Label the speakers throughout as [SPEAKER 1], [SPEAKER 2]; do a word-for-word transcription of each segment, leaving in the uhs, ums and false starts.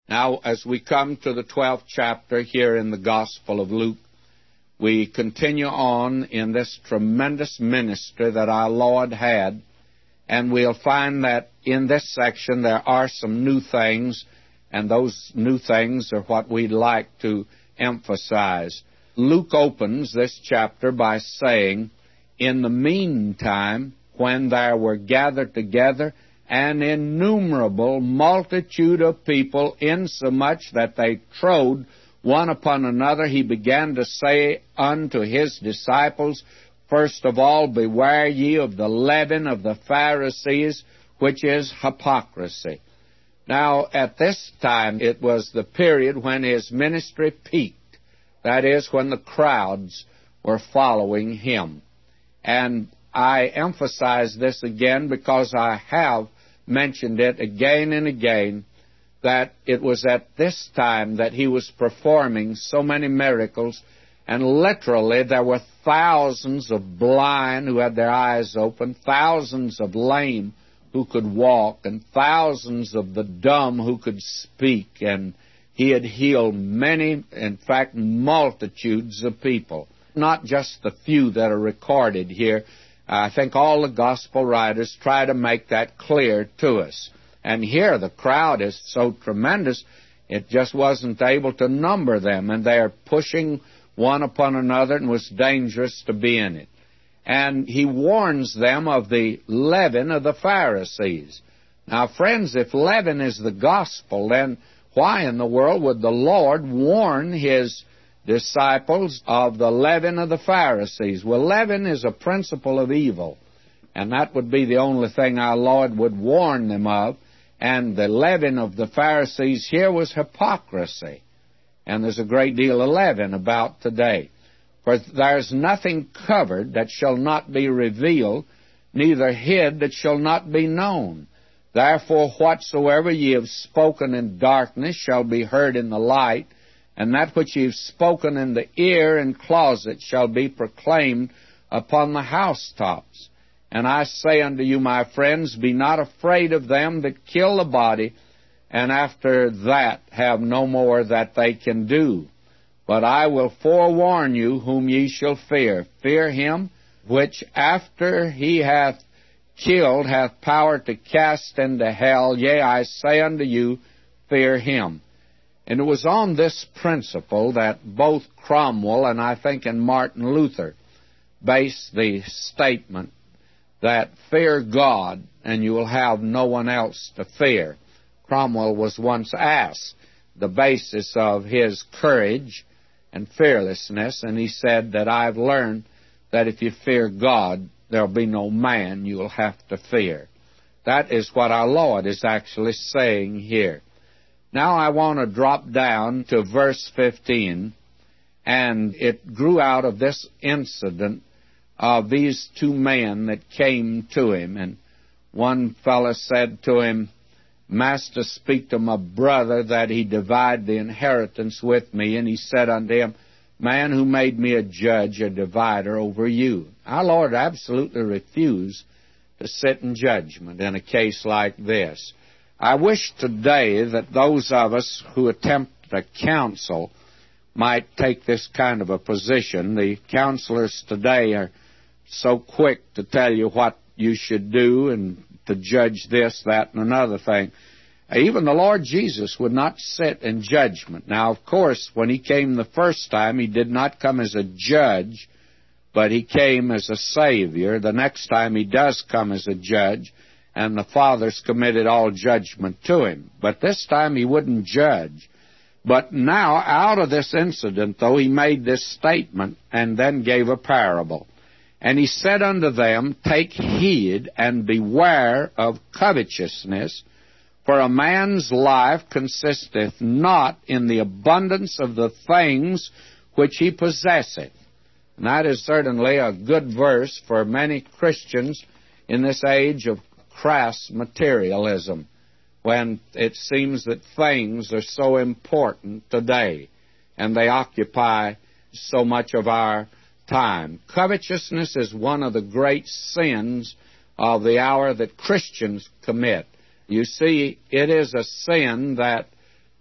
[SPEAKER 1] Now, as we come to the twelfth chapter here in the Gospel of Luke, we continue on in this tremendous ministry that our Lord had, and we'll find that in this section there are some new things, and those new things are what we'd like to emphasize. Luke opens this chapter by saying, "In the meantime, when there were gathered together an innumerable multitude of people, insomuch that they trode one upon another, he began to say unto his disciples, First of all, beware ye of the leaven of the Pharisees, which is hypocrisy." Now, at this time, it was the period when his ministry peaked. That is, when the crowds were following him. And I emphasize this again because I have mentioned it again and again, that it was at this time that he was performing so many miracles, and literally there were thousands of blind who had their eyes open, thousands of lame who could walk, and thousands of the dumb who could speak, and he had healed many, in fact, multitudes of people. Not just the few that are recorded here. I think all the gospel writers try to make that clear to us. And here the crowd is so tremendous, it just wasn't able to number them, and they're pushing one upon another, and it was dangerous to be in it. And he warns them of the leaven of the Pharisees. Now, friends, if leaven is the gospel, then why in the world would the Lord warn his disciples of the leaven of the Pharisees? Well, leaven is a principle of evil, and that would be the only thing our Lord would warn them of. And the leaven of the Pharisees here was hypocrisy. And there's a great deal of leaven about today. For there's nothing covered that shall not be revealed, neither hid that shall not be known. Therefore whatsoever ye have spoken in darkness shall be heard in the light, and that which ye have spoken in the ear and closet shall be proclaimed upon the housetops. And I say unto you, my friends, be not afraid of them that kill the body, and after that have no more that they can do. But I will forewarn you whom ye shall fear. Fear him which after he hath killed hath power to cast into hell. Yea, I say unto you, fear him. And it was on this principle that both Cromwell and I think and Martin Luther based the statement that fear God and you will have no one else to fear. Cromwell was once asked the basis of his courage and fearlessness, and he said that I've learned that if you fear God, there'll be no man you'll have to fear. That is what our Lord is actually saying here. Now I want to drop down to verse fifteen, and it grew out of this incident of these two men that came to him. And one fellow said to him, Master, speak to my brother that he divide the inheritance with me. And he said unto him, Man, who made me a judge, a divider over you? Our Lord absolutely refused to sit in judgment in a case like this. I wish today that those of us who attempt to counsel might take this kind of a position. The counselors today are so quick to tell you what you should do and to judge this, that, and another thing. Even the Lord Jesus would not sit in judgment. Now, of course, when he came the first time, he did not come as a judge, but he came as a Savior. The next time he does come as a judge, and the Father's committed all judgment to him. But this time he wouldn't judge. But now, out of this incident, though, he made this statement and then gave a parable. And he said unto them, Take heed and beware of covetousness, for a man's life consisteth not in the abundance of the things which he possesseth. And that is certainly a good verse for many Christians in this age of crass materialism, when it seems that things are so important today, and they occupy so much of our time. Covetousness is one of the great sins of the hour that Christians commit. You see, it is a sin that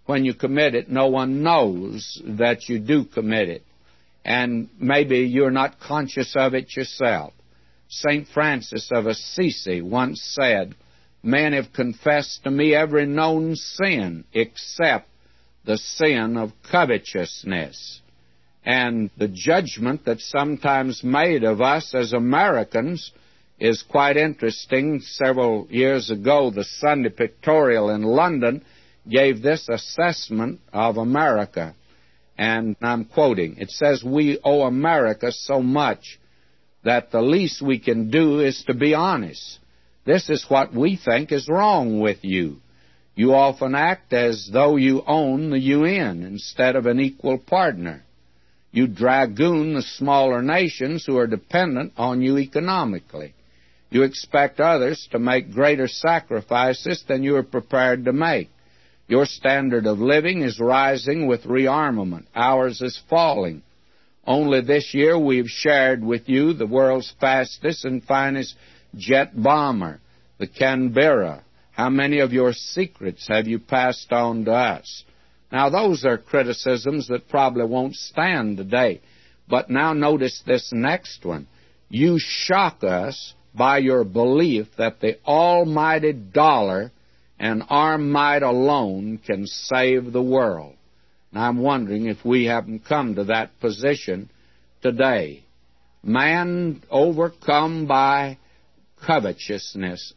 [SPEAKER 1] when you commit it, no one knows that you do commit it. And maybe you're not conscious of it yourself. Saint Francis of Assisi once said, "Men have confessed to me every known sin except the sin of covetousness." And the judgment that's sometimes made of us as Americans is quite interesting. Several years ago, the Sunday Pictorial in London gave this assessment of America. And I'm quoting. It says, "We owe America so much that the least we can do is to be honest. This is what we think is wrong with you. You often act as though you own the U N instead of an equal partner. You dragoon the smaller nations who are dependent on you economically. You expect others to make greater sacrifices than you are prepared to make. Your standard of living is rising with rearmament. Ours is falling. Only this year we've shared with you the world's fastest and finest jet bomber, the Canberra. How many of your secrets have you passed on to us?" Now, those are criticisms that probably won't stand today. But now notice this next one. "You shock us by your belief that the almighty dollar and our might alone can save the world." Now, I'm wondering if we haven't come to that position today. Man overcome by covetousness.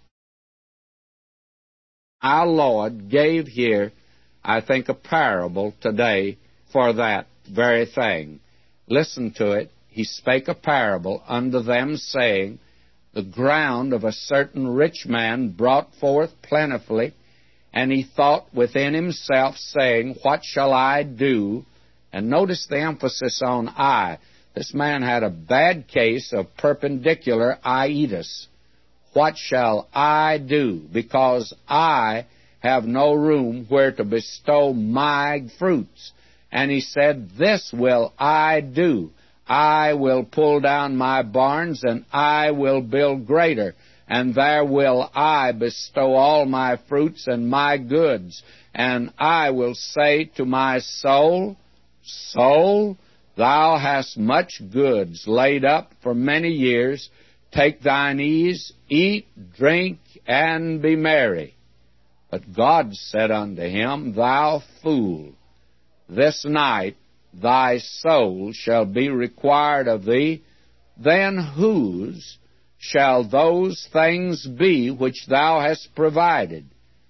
[SPEAKER 1] Our Lord gave here, I think, a parable today for that very thing. Listen to it. He spake a parable unto them, saying, "The ground of a certain rich man brought forth plentifully, and he thought within himself, saying, What shall I do?" And notice the emphasis on I. This man had a bad case of perpendicular iitis. What shall I do? Because I have no room where to bestow my fruits. And he said, "This will I do. I will pull down my barns, and I will build greater, and there will I bestow all my fruits and my goods. And I will say to my soul, Soul, thou hast much goods laid up for many years. Take thine ease, eat, drink, and be merry. But God said unto him, Thou fool, this night thy soul shall be required of thee. Then whose shall those things be which thou hast provided?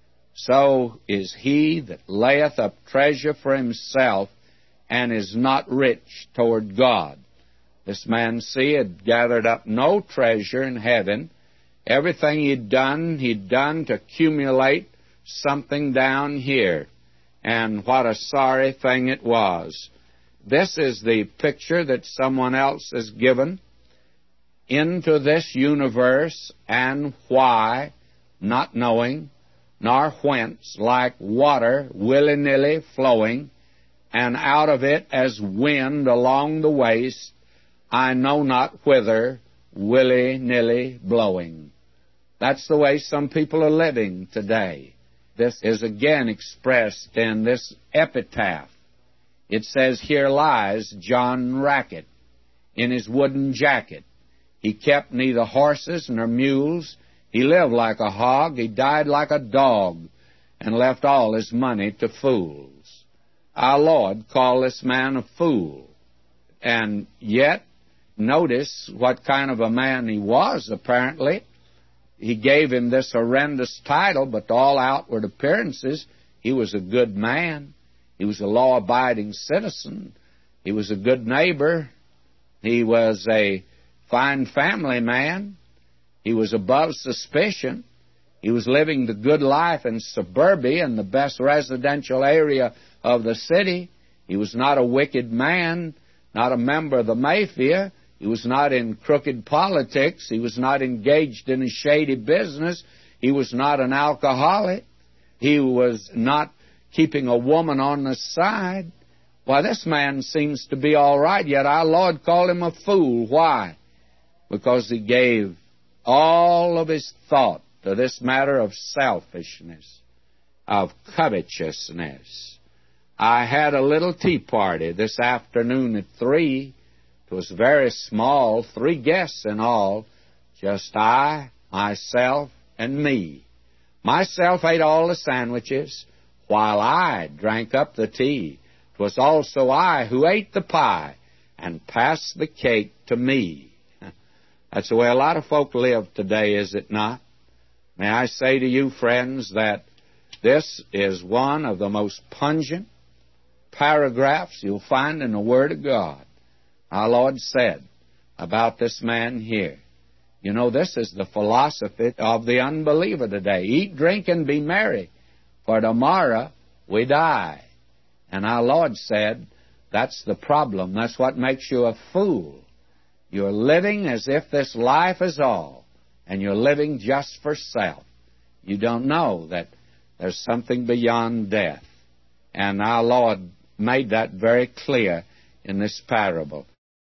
[SPEAKER 1] So is he that layeth up treasure for himself, and is not rich toward God." This man, see, had gathered up no treasure in heaven. Everything he'd done, he'd done to accumulate something down here. And what a sorry thing it was. This is the picture that someone else has given. Into this universe, and why, not knowing, nor whence, like water willy-nilly flowing, and out of it as wind along the waste, I know not whither, willy-nilly blowing. That's the way some people are living today. This is again expressed in this epitaph. It says, "Here lies John Racket in his wooden jacket. He kept neither horses nor mules. He lived like a hog. He died like a dog, and left all his money to fools." Our Lord called this man a fool. And yet, notice what kind of a man he was, apparently. He gave him this horrendous title, but to all outward appearances, he was a good man. He was a law-abiding citizen. He was a good neighbor. He was a fine family man. He was above suspicion. He was living the good life in suburbia, in the best residential area of the city. He was not a wicked man, not a member of the mafia. He was not in crooked politics. He was not engaged in a shady business. He was not an alcoholic. He was not keeping a woman on the side. Why, this man seems to be all right, yet our Lord called him a fool. Why? Because he gave all of his thought to this matter of selfishness, of covetousness. I had a little tea party this afternoon at three. It was very small, three guests in all, just I, myself, and me. Myself ate all the sandwiches, while I drank up the tea. It was also I who ate the pie and passed the cake to me. That's the way a lot of folk live today, is it not? May I say to you, friends, that this is one of the most pungent paragraphs you'll find in the Word of God. Our Lord said about this man here. You know, this is the philosophy of the unbeliever today. Eat, drink, and be merry, for tomorrow we die. And our Lord said, that's the problem. That's what makes you a fool. You're living as if this life is all, and you're living just for self. You don't know that there's something beyond death. And our Lord made that very clear in this parable.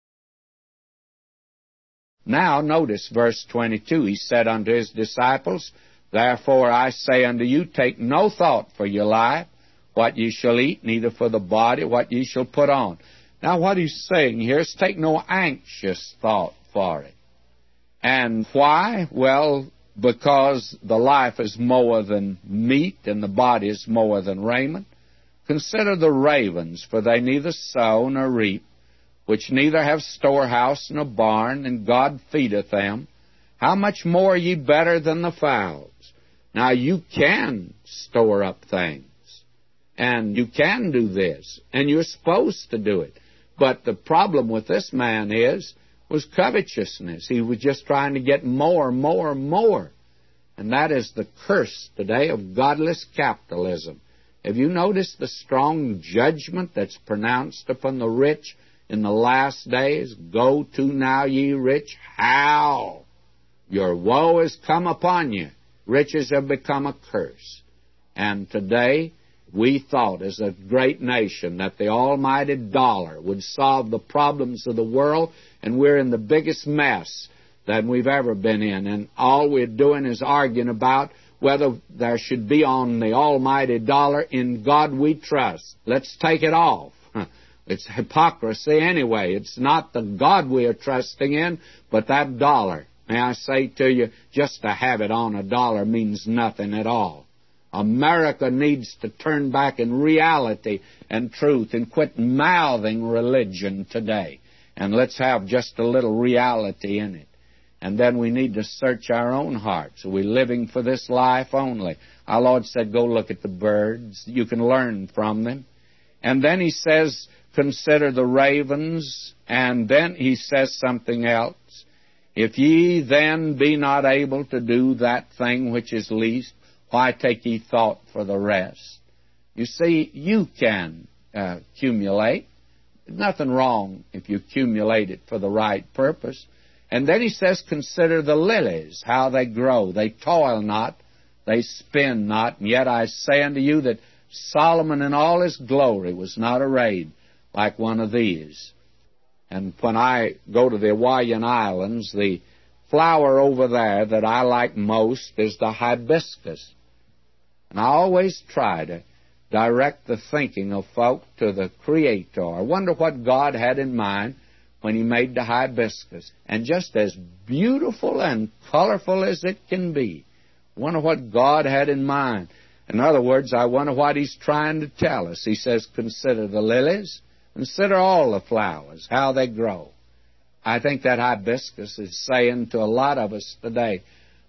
[SPEAKER 1] Now, notice verse twenty-two. He said unto his disciples, Therefore I say unto you, take no thought for your life, what ye shall eat, neither for the body, what ye shall put on. Now, what he's saying here is take no anxious thought for it. And why? Well, because the life is more than meat, and the body is more than raiment. Consider the ravens, for they neither sow nor reap, which neither have storehouse nor barn, and God feedeth them. How much more are ye better than the fowls? Now, you can store up things, and you can do this, and you're supposed to do it. But the problem with this man is, was covetousness. He was just trying to get more, more, more. And that is the curse today of godless capitalism. Have you noticed the strong judgment that's pronounced upon the rich in the last days? Go to now, ye rich, howl. Your woe is come upon you. Riches have become a curse. And today, we thought as a great nation that the almighty dollar would solve the problems of the world, and we're in the biggest mess than we've ever been in. And all we're doing is arguing about whether there should be on the almighty dollar, In God We Trust. Let's take it off. It's hypocrisy anyway. It's not the God we are trusting in, but that dollar. May I say to you, just to have it on a dollar means nothing at all. America needs to turn back in reality and truth and quit mouthing religion today. And let's have just a little reality in it. And then we need to search our own hearts. Are we living for this life only? Our Lord said, go look at the birds. You can learn from them. And then he says, consider the ravens. And then he says something else. If ye then be not able to do that thing which is least, why take ye thought for the rest? You see, you can uh, accumulate. There's nothing wrong if you accumulate it for the right purpose. And then he says, consider the lilies, how they grow. They toil not, they spin not. And yet I say unto you that Solomon in all his glory was not arrayed like one of these. And when I go to the Hawaiian Islands, the flower over there that I like most is the hibiscus. And I always try to direct the thinking of folk to the Creator. I wonder what God had in mind when He made the hibiscus. And just as beautiful and colorful as it can be, I wonder what God had in mind. In other words, I wonder what He's trying to tell us. He says, consider the lilies, consider all the flowers, how they grow. I think that hibiscus is saying to a lot of us today,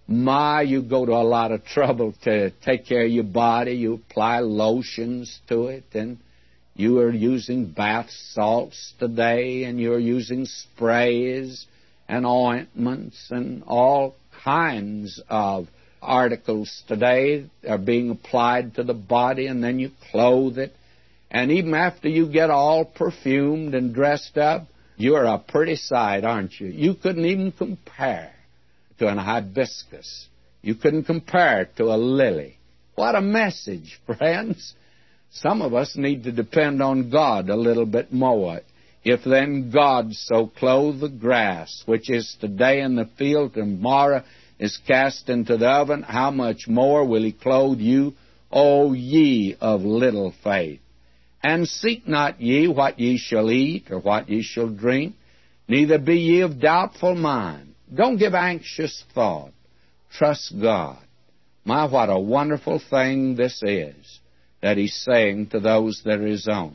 [SPEAKER 1] My, you go to a lot of trouble to take care of your body. You apply lotions to it, and you are using bath salts today, and you're using sprays and ointments and all kinds of articles today are being applied to the body, and then you clothe it. And even after you get all perfumed and dressed up, you're a pretty sight, aren't you? You couldn't even compare to an hibiscus. You couldn't compare it to a lily. What a message, friends. Some of us need to depend on God a little bit more. If then God so clothe the grass, which is today in the field, tomorrow is cast into the oven, how much more will He clothe you, O ye of little faith? And seek not ye what ye shall eat, or what ye shall drink, neither be ye of doubtful mind. Don't give anxious thought. Trust God. My, what a wonderful thing this is that He's saying to those that are His own.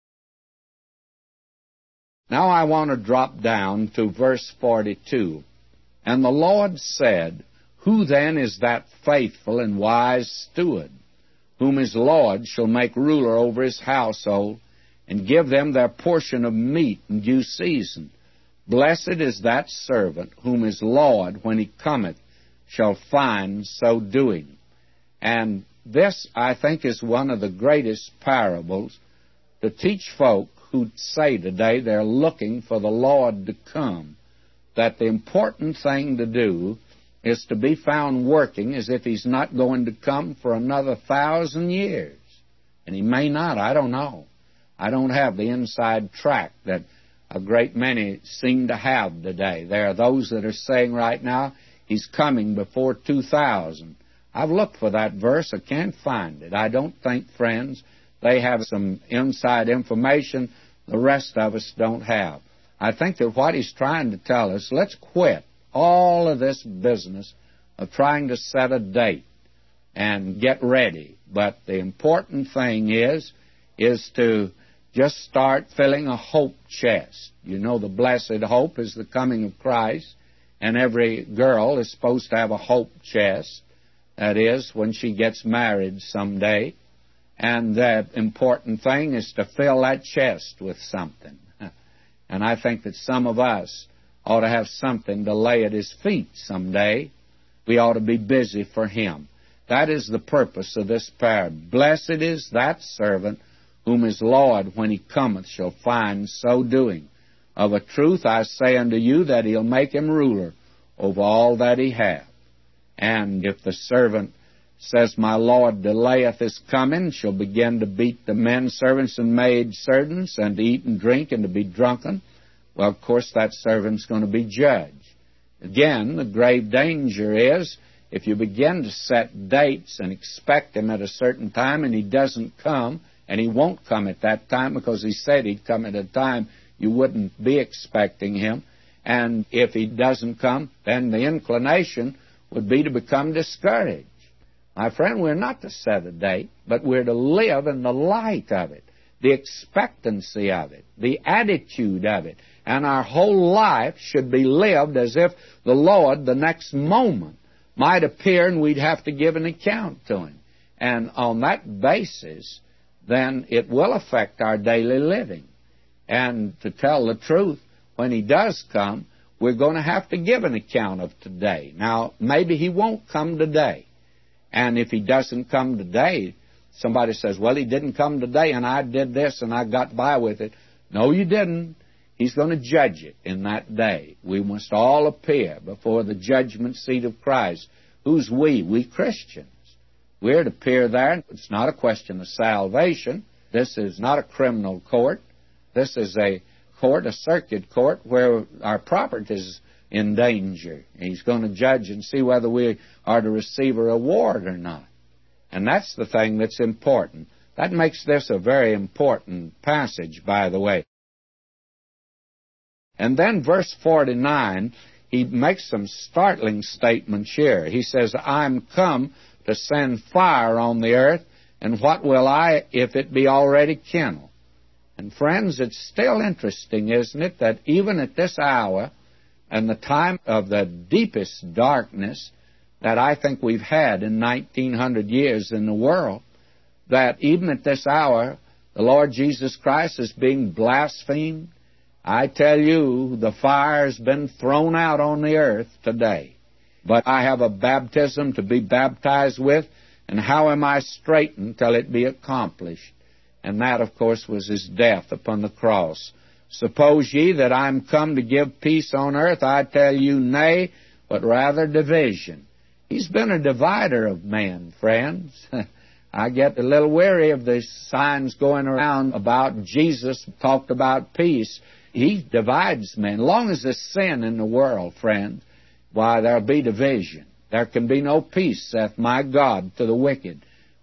[SPEAKER 1] Now I want to drop down to verse forty-two. And the Lord said, Who then is that faithful and wise steward, whom his Lord shall make ruler over his household, and give them their portion of meat in due season? Blessed is that servant, whom his Lord, when he cometh, shall find so doing. And this, I think, is one of the greatest parables to teach folk who say today they're looking for the Lord to come, that the important thing to do is to be found working as if He's not going to come for another thousand years. And He may not, I don't know. I don't have the inside track that a great many seem to have today. There are those that are saying right now, He's coming before two thousand. I've looked for that verse. I can't find it. I don't think, friends, they have some inside information the rest of us don't have. I think that what He's trying to tell us, let's quit all of this business of trying to set a date and get ready. But the important thing is, is to just start filling a hope chest. You know, the blessed hope is the coming of Christ, and every girl is supposed to have a hope chest. That is, when she gets married someday. And the important thing is to fill that chest with something. And I think that some of us ought to have something to lay at His feet someday. We ought to be busy for Him. That is the purpose of this parable. Blessed is that servant whom his Lord, when He cometh, shall find so doing. Of a truth I say unto you that He'll make him ruler over all that he hath. And if the servant says, My Lord delayeth His coming, shall begin to beat the men servants and maid servants, and to eat and drink, and to be drunken, well, of course, that servant's going to be judged. Again, the grave danger is, if you begin to set dates and expect Him at a certain time, and He doesn't come, and He won't come at that time, because He said He'd come at a time you wouldn't be expecting Him, and if He doesn't come, then the inclination would be to become discouraged. My friend, we're not to set a date, but we're to live in the light of it, the expectancy of it, the attitude of it. And our whole life should be lived as if the Lord, the next moment, might appear and we'd have to give an account to Him. And on that basis, then it will affect our daily living. And to tell the truth, when He does come, we're going to have to give an account of today. Now, maybe He won't come today. And if He doesn't come today, somebody says, well, He didn't come today, and I did this, and I got by with it. No, you didn't. He's going to judge it in that day. We must all appear before the judgment seat of Christ. Who's we? We Christians. We're to appear there. It's not a question of salvation. This is not a criminal court. This is a court, a circuit court, where our property is in danger. He's going to judge and see whether we are to receive a reward or not. And that's the thing that's important. That makes this a very important passage, by the way. And then verse forty-nine, he makes some startling statements here. He says, I'm come to send fire on the earth, and what will I if it be already kindled? And friends, it's still interesting, isn't it, that even at this hour, and the time of the deepest darkness that I think we've had in nineteen hundred years in the world, that even at this hour, the Lord Jesus Christ is being blasphemed. I tell you, the fire has been thrown out on the earth today. But I have a baptism to be baptized with, and how am I straitened till it be accomplished? And that, of course, was His death upon the cross. Suppose ye that I am come to give peace on earth? I tell you, nay, but rather division. He's been a divider of men, friends. I get a little weary of the signs going around about Jesus talked about peace. He divides men. As long as there's sin in the world, friends, why, there'll be division. There can be no peace, saith my God, to the wicked.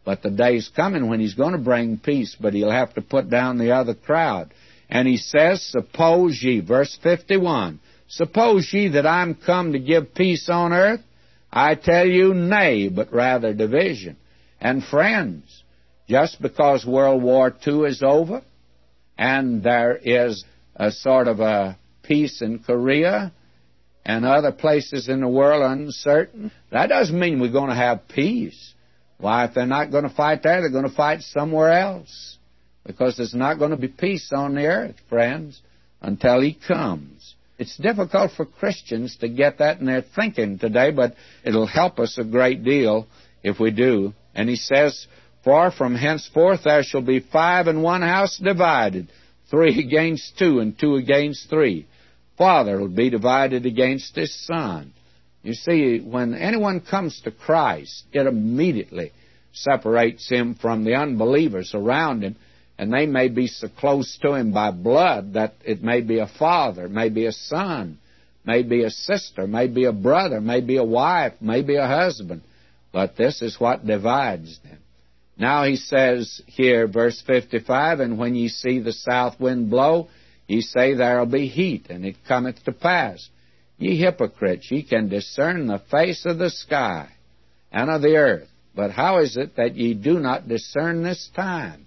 [SPEAKER 1] But the day's coming when He's going to bring peace, but He'll have to put down the other crowd. And He says, suppose ye, verse fifty-one, suppose ye that I'm come to give peace on earth? I tell you, nay, but rather division. And friends, just because World War Two is over, and there is a sort of a peace in Korea, and other places in the world uncertain, that doesn't mean we're going to have peace. Why, if they're not going to fight there, they're going to fight somewhere else. Because there's not going to be peace on the earth, friends, until He comes. It's difficult for Christians to get that in their thinking today, but it'll help us a great deal if we do. And He says, for from henceforth there shall be five in one house divided, three against two, and two against three. Father will be divided against his son. You see, when anyone comes to Christ, it immediately separates him from the unbelievers around him, and they may be so close to him by blood that it may be a father, may be a son, may be a sister, may be a brother, may be a wife, may be a husband. But this is what divides them. Now He says here, verse fifty-five, and when ye see the south wind blow, ye say, there'll be heat, and it cometh to pass. Ye hypocrites, ye can discern the face of the sky and of the earth, but how is it that ye do not discern this time?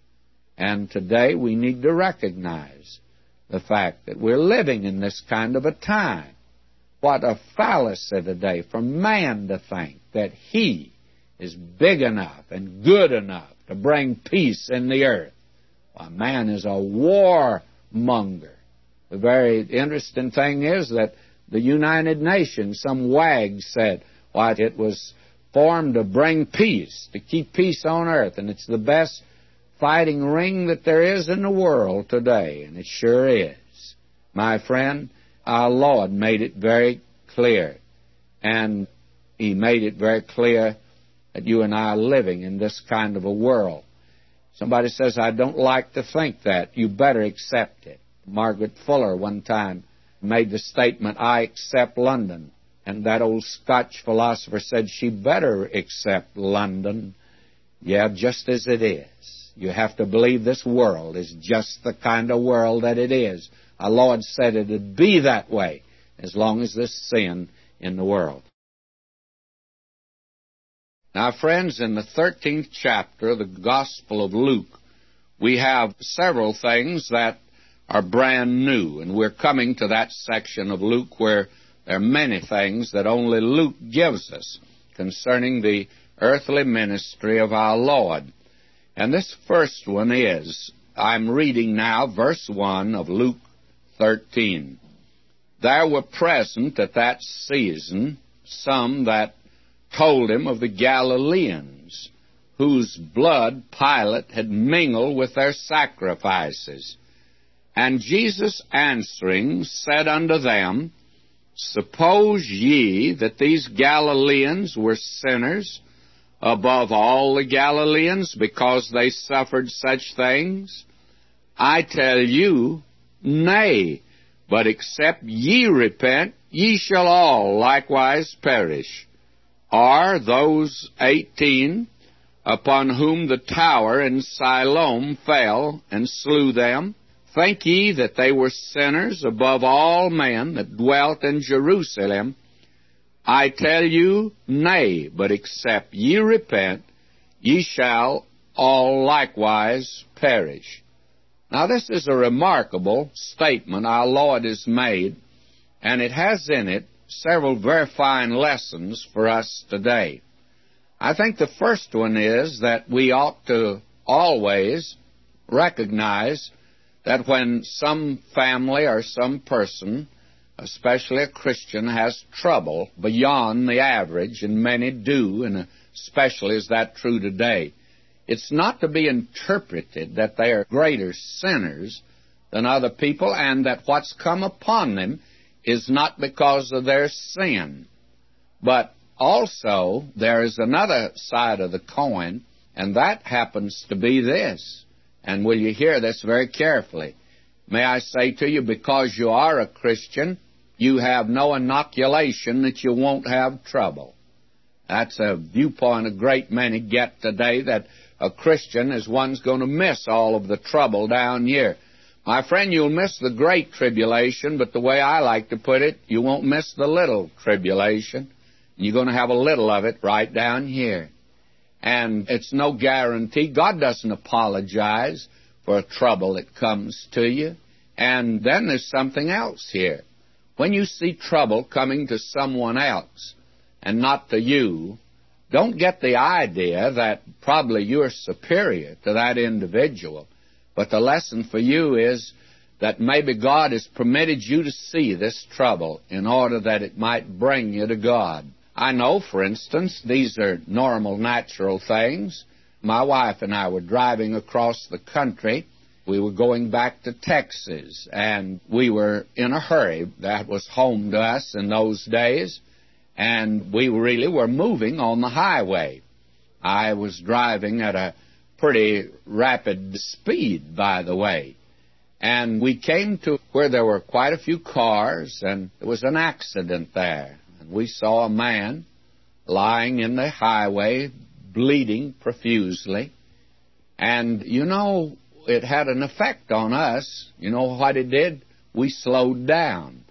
[SPEAKER 1] And today we need to recognize the fact that we're living in this kind of a time. What a fallacy today for man to think that he is big enough and good enough to bring peace in the earth. Why, man is a warmonger. The very interesting thing is that the United Nations, some wag said, why, it was formed to bring peace, to keep peace on earth, and it's the best fighting ring that there is in the world today, and it sure is. My friend, our Lord made it very clear, and He made it very clear that you and I are living in this kind of a world. Somebody says, I don't like to think that. You better accept it. Margaret Fuller one time made the statement, I accept London. And that old Scotch philosopher said she better accept London. Yeah, just as it is. You have to believe this world is just the kind of world that it is. Our Lord said it would be that way as long as there's sin in the world. Now, friends, in the thirteenth chapter of the Gospel of Luke, we have several things that are brand new, and we're coming to that section of Luke where there are many things that only Luke gives us concerning the earthly ministry of our Lord. And this first one is, I'm reading now verse one of Luke thirteen. There were present at that season some that told him of the Galileans, whose blood Pilate had mingled with their sacrifices. And Jesus answering said unto them, Suppose ye that these Galileans were sinners above all the Galileans, because they suffered such things? I tell you, nay, but except ye repent, ye shall all likewise perish. Are those eighteen upon whom the tower in Siloam fell and slew them, think ye that they were sinners above all men that dwelt in Jerusalem? I tell you, nay, but except ye repent, ye shall all likewise perish. Now, this is a remarkable statement our Lord has made, and it has in it several very fine lessons for us today. I think the first one is that we ought to always recognize that when some family or some person, especially a Christian, has trouble beyond the average, and many do, and especially is that true today, it's not to be interpreted that they are greater sinners than other people, and that what's come upon them is not because of their sin. But also, there is another side of the coin, and that happens to be this. And will you hear this very carefully? May I say to you, because you are a Christian, you have no inoculation that you won't have trouble. That's a viewpoint a great many get today, that a Christian is one's going to miss all of the trouble down here. My friend, you'll miss the great tribulation, but the way I like to put it, you won't miss the little tribulation. You're going to have a little of it right down here. And it's no guarantee. God doesn't apologize for a trouble that comes to you. And then there's something else here. When you see trouble coming to someone else and not to you, don't get the idea that probably you're superior to that individual. But the lesson for you is that maybe God has permitted you to see this trouble in order that it might bring you to God. I know, for instance, these are normal, natural things. My wife and I were driving across the country. We were going back to Texas, and we were in a hurry. That was home to us in those days, and we really were moving on the highway. I was driving at a pretty rapid speed, by the way, and we came to where there were quite a few cars, and there was an accident there. And we saw a man lying in the highway, bleeding profusely, and, you know, it had an effect on us. You know what it did? We slowed down.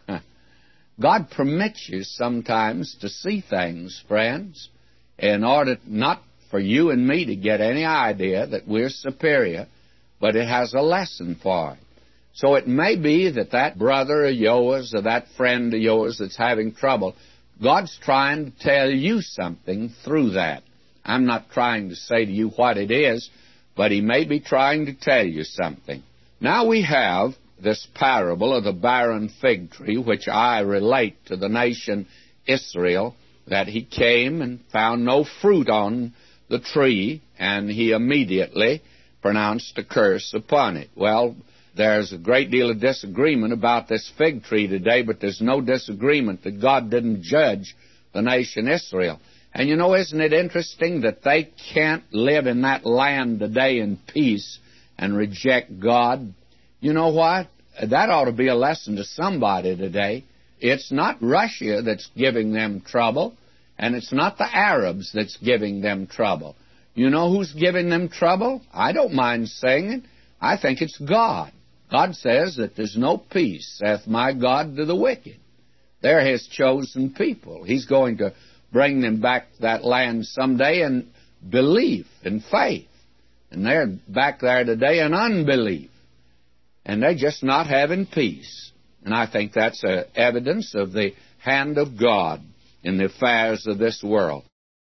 [SPEAKER 1] God permits you sometimes to see things, friends, in order not for you and me to get any idea that we're superior, but it has a lesson for it. So it may be that that brother of yours or that friend of yours that's having trouble, God's trying to tell you something through that. I'm not trying to say to you what it is, but He may be trying to tell you something. Now we have this parable of the barren fig tree, which I relate to the nation Israel, that he came and found no fruit on the tree, and he immediately pronounced a curse upon it. Well, there's a great deal of disagreement about this fig tree today, but there's no disagreement that God didn't judge the nation Israel. And you know, isn't it interesting that they can't live in that land today in peace and reject God? You know what? That ought to be a lesson to somebody today. It's not Russia that's giving them trouble, and it's not the Arabs that's giving them trouble. You know who's giving them trouble? I don't mind saying it. I think it's God. God says that there's no peace, saith my God, to the wicked. They're His chosen people. He's going to bring them back to that land someday in belief and faith. And they're back there today in unbelief. And they're just not having peace. And I think that's a evidence of the hand of God in the affairs of this world.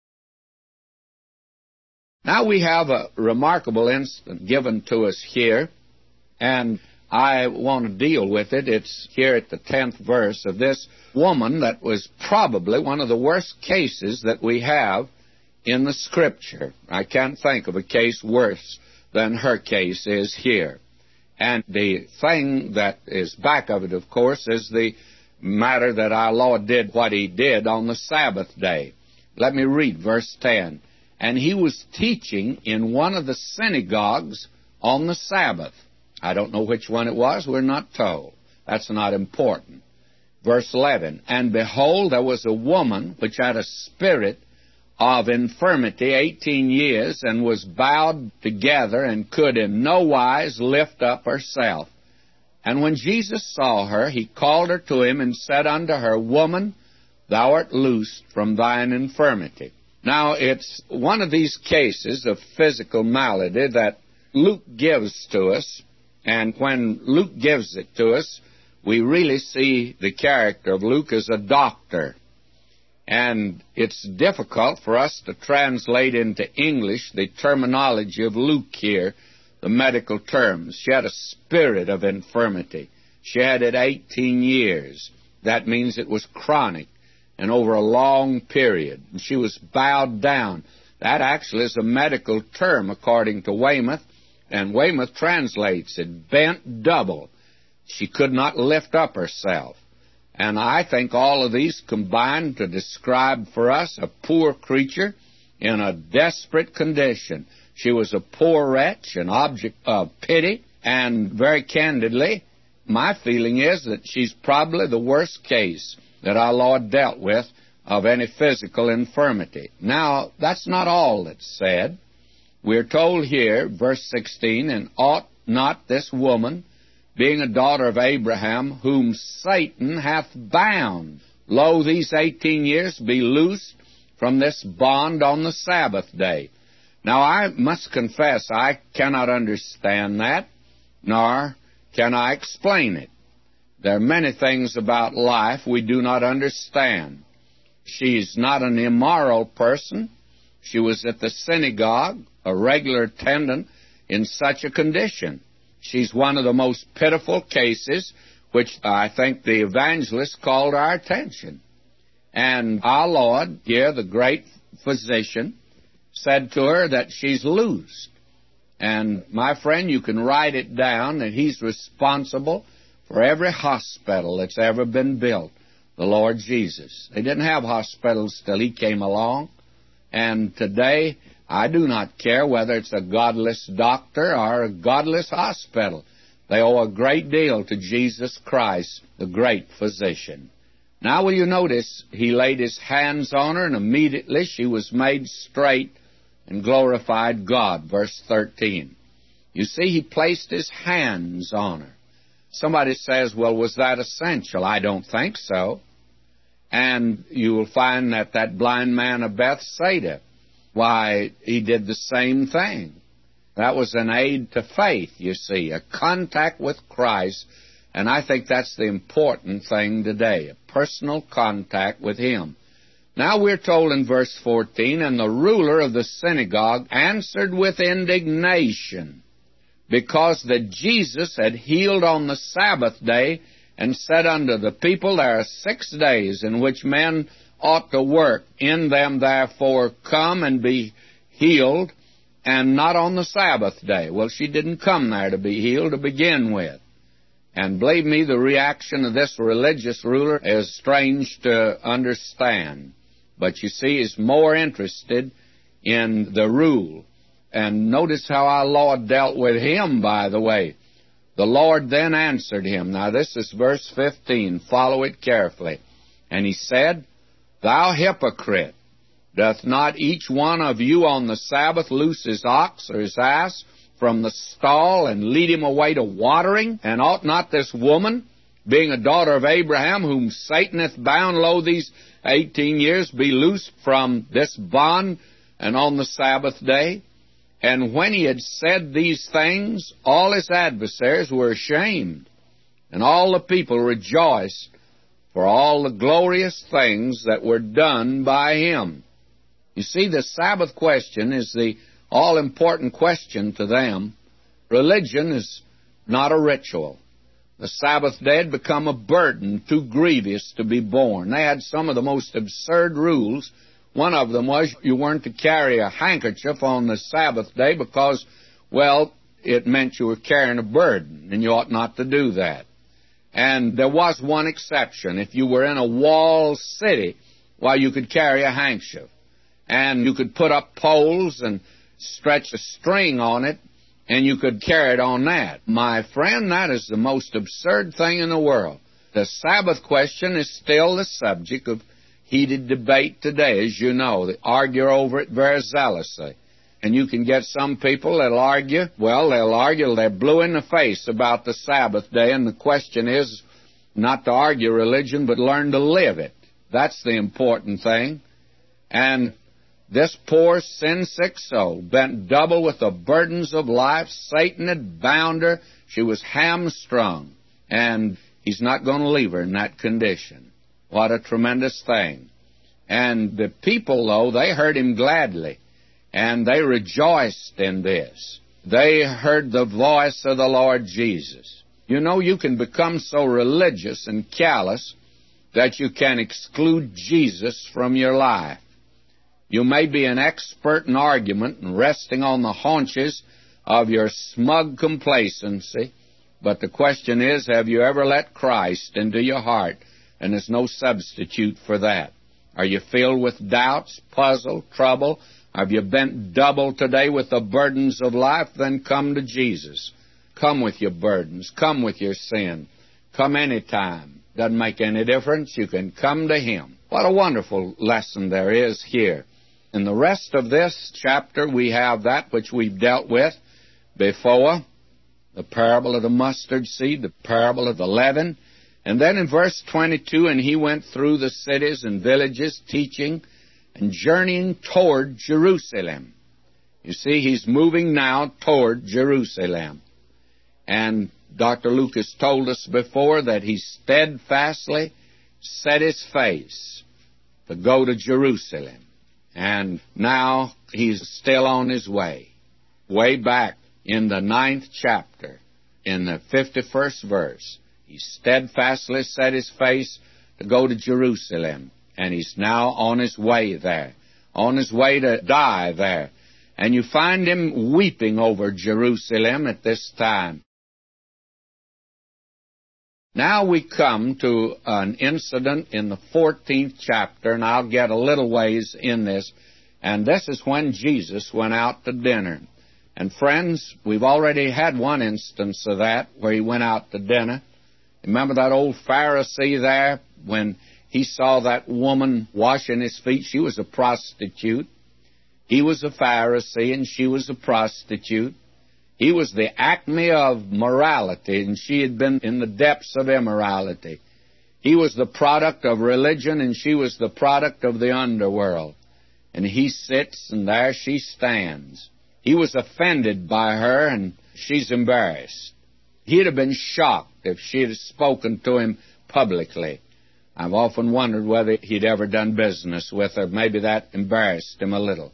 [SPEAKER 1] Now we have a remarkable incident given to us here, and I want to deal with it. It's here at the tenth verse of this woman that was probably one of the worst cases that we have in the Scripture. I can't think of a case worse than her case is here. And the thing that is back of it, of course, is the matter that our Lord did what He did on the Sabbath day. Let me read verse ten. And He was teaching in one of the synagogues on the Sabbath. I don't know which one it was. We're not told. That's not important. Verse eleven. And behold, there was a woman which had a spirit of infirmity eighteen years, and was bowed together, and could in no wise lift up herself. And when Jesus saw her, He called her to Him, and said unto her, Woman, thou art loosed from thine infirmity. Now, it's one of these cases of physical malady that Luke gives to us, and when Luke gives it to us, we really see the character of Luke as a doctor. And it's difficult for us to translate into English the terminology of Luke here, the medical terms. She had a spirit of infirmity. She had it eighteen years. That means it was chronic and over a long period. And she was bowed down. That actually is a medical term according to Weymouth, and Weymouth translates it, bent double. She could not lift up herself. And I think all of these combine to describe for us a poor creature in a desperate condition. She was a poor wretch, an object of pity, and very candidly, my feeling is that she's probably the worst case that our Lord dealt with of any physical infirmity. Now, that's not all that's said. We're told here, verse sixteen, and ought not this woman, being a daughter of Abraham, whom Satan hath bound, lo, these eighteen years, be loosed from this bond on the Sabbath day. Now, I must confess, I cannot understand that, nor can I explain it. There are many things about life we do not understand. She's not an immoral person. She was at the synagogue, a regular attendant in such a condition. She's one of the most pitiful cases, which I think the evangelist called our attention. And our Lord, here, the great physician, said to her that she's loosed. And, my friend, you can write it down that He's responsible for every hospital that's ever been built, the Lord Jesus. They didn't have hospitals till He came along. And today, I do not care whether it's a godless doctor or a godless hospital. They owe a great deal to Jesus Christ, the great physician. Now, will you notice, He laid His hands on her, and immediately she was made straight and glorified God, verse thirteen. You see, He placed His hands on her. Somebody says, well, was that essential? I don't think so. And you will find that that blind man of Bethsaida, why, he did the same thing. That was an aid to faith, you see, a contact with Christ, and I think that's the important thing today, a personal contact with Him. Now we're told in verse fourteen, and the ruler of the synagogue answered with indignation, because that Jesus had healed on the Sabbath day, and said unto the people, there are six days in which men ought to work. In them therefore come and be healed, and not on the Sabbath day. Well, she didn't come there to be healed to begin with. And believe me, the reaction of this religious ruler is strange to understand. But you see, he's more interested in the rule. And notice how our Lord dealt with him, by the way. The Lord then answered him. Now this is verse fifteen. Follow it carefully. And He said, Thou hypocrite, doth not each one of you on the Sabbath loose his ox or his ass from the stall and lead him away to watering? And ought not this woman, being a daughter of Abraham, whom Satan hath bound, lo, these eighteen years, be loosed from this bond, and on the Sabbath day? And when he had said these things, all his adversaries were ashamed, and all the people rejoiced for all the glorious things that were done by him. You see, the Sabbath question is the all-important question to them. Religion is not a ritual. The Sabbath day had become a burden too grievous to be borne. They had some of the most absurd rules. One of them was you weren't to carry a handkerchief on the Sabbath day because, well, it meant you were carrying a burden, and you ought not to do that. And there was one exception. If you were in a walled city, well, you could carry a handkerchief. And you could put up poles and stretch a string on it, and you could carry it on that. My friend, that is the most absurd thing in the world. The Sabbath question is still the subject of heated debate today, as you know. They argue over it very zealously. And you can get some people that'll argue, well, they'll argue till they're blue in the face about the Sabbath day, and the question is not to argue religion, but learn to live it. That's the important thing. And this poor sin-sick soul, bent double with the burdens of life, Satan had bound her. She was hamstrung, and He's not going to leave her in that condition. What a tremendous thing. And the people, though, they heard Him gladly, and they rejoiced in this. They heard the voice of the Lord Jesus. You know, you can become so religious and callous that you can exclude Jesus from your life. You may be an expert in argument and resting on the haunches of your smug complacency, but the question is, have you ever let Christ into your heart? And there's no substitute for that. Are you filled with doubts, puzzle, trouble? Have you bent double today with the burdens of life? Then come to Jesus. Come with your burdens. Come with your sin. Come anytime. Doesn't make any difference. You can come to Him. What a wonderful lesson there is here. In the rest of this chapter, we have that which we've dealt with before, the parable of the mustard seed, the parable of the leaven. And then in verse twenty-two, and he went through the cities and villages, teaching and journeying toward Jerusalem. You see, he's moving now toward Jerusalem. And Doctor Lucas told us before that he steadfastly set his face to go to Jerusalem. And now he's still on his way. Way back in the ninth chapter, in the fifty-first verse, he steadfastly set his face to go to Jerusalem. And he's now on his way there, on his way to die there. And you find him weeping over Jerusalem at this time. Now we come to an incident in the fourteenth chapter, and I'll get a little ways in this. And this is when Jesus went out to dinner. And friends, we've already had one instance of that where he went out to dinner. Remember that old Pharisee there when he saw that woman washing his feet? She was a prostitute. He was a Pharisee, and she was a prostitute. He was the acme of morality, and she had been in the depths of immorality. He was the product of religion, and she was the product of the underworld. And he sits, and there she stands. He was offended by her, and she's embarrassed. He'd have been shocked if she had spoken to him publicly. I've often wondered whether he'd ever done business with her. Maybe that embarrassed him a little.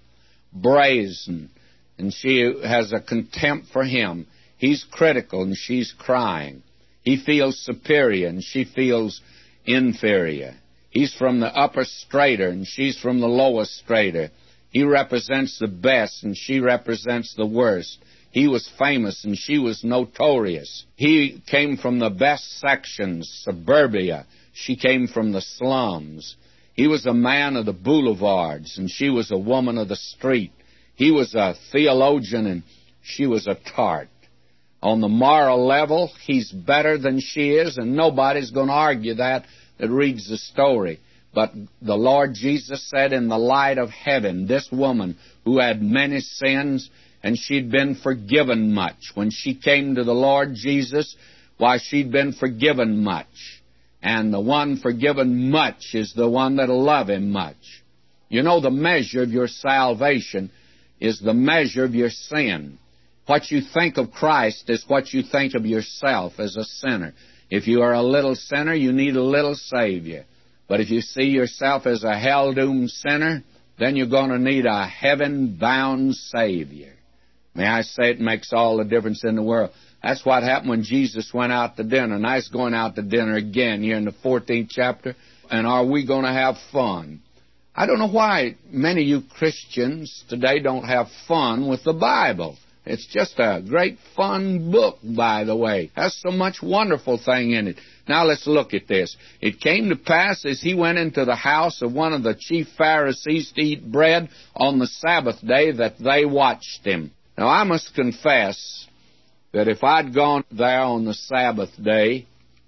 [SPEAKER 1] Brazen. And she has a contempt for him. He's critical, and she's crying. He feels superior, and she feels inferior. He's from the upper strata, and she's from the lower strata. He represents the best, and she represents the worst. He was famous, and she was notorious. He came from the best sections, suburbia. She came from the slums. He was a man of the boulevards, and she was a woman of the street. He was a theologian, and she was a tart. On the moral level, he's better than she is, and nobody's going to argue that that reads the story. But the Lord Jesus said, in the light of heaven, this woman who had many sins, and she'd been forgiven much. When she came to the Lord Jesus, why, she'd been forgiven much. And the one forgiven much is the one that'll love him much. You know, the measure of your salvation is the measure of your sin. What you think of Christ is what you think of yourself as a sinner. If you are a little sinner, you need a little Savior. But if you see yourself as a hell-doomed sinner, then you're going to need a heaven-bound Savior. May I say it makes all the difference in the world. That's what happened when Jesus went out to dinner. And I was going out to dinner again here in the fourteenth chapter. And are we going to have fun? I don't know why many of you Christians today don't have fun with the Bible. It's just a great fun book, by the way. It has so much wonderful thing in it. Now let's look at this. It came to pass as he went into the house of one of the chief Pharisees to eat bread on the Sabbath day that they watched him. Now I must confess that if I'd gone there on the Sabbath day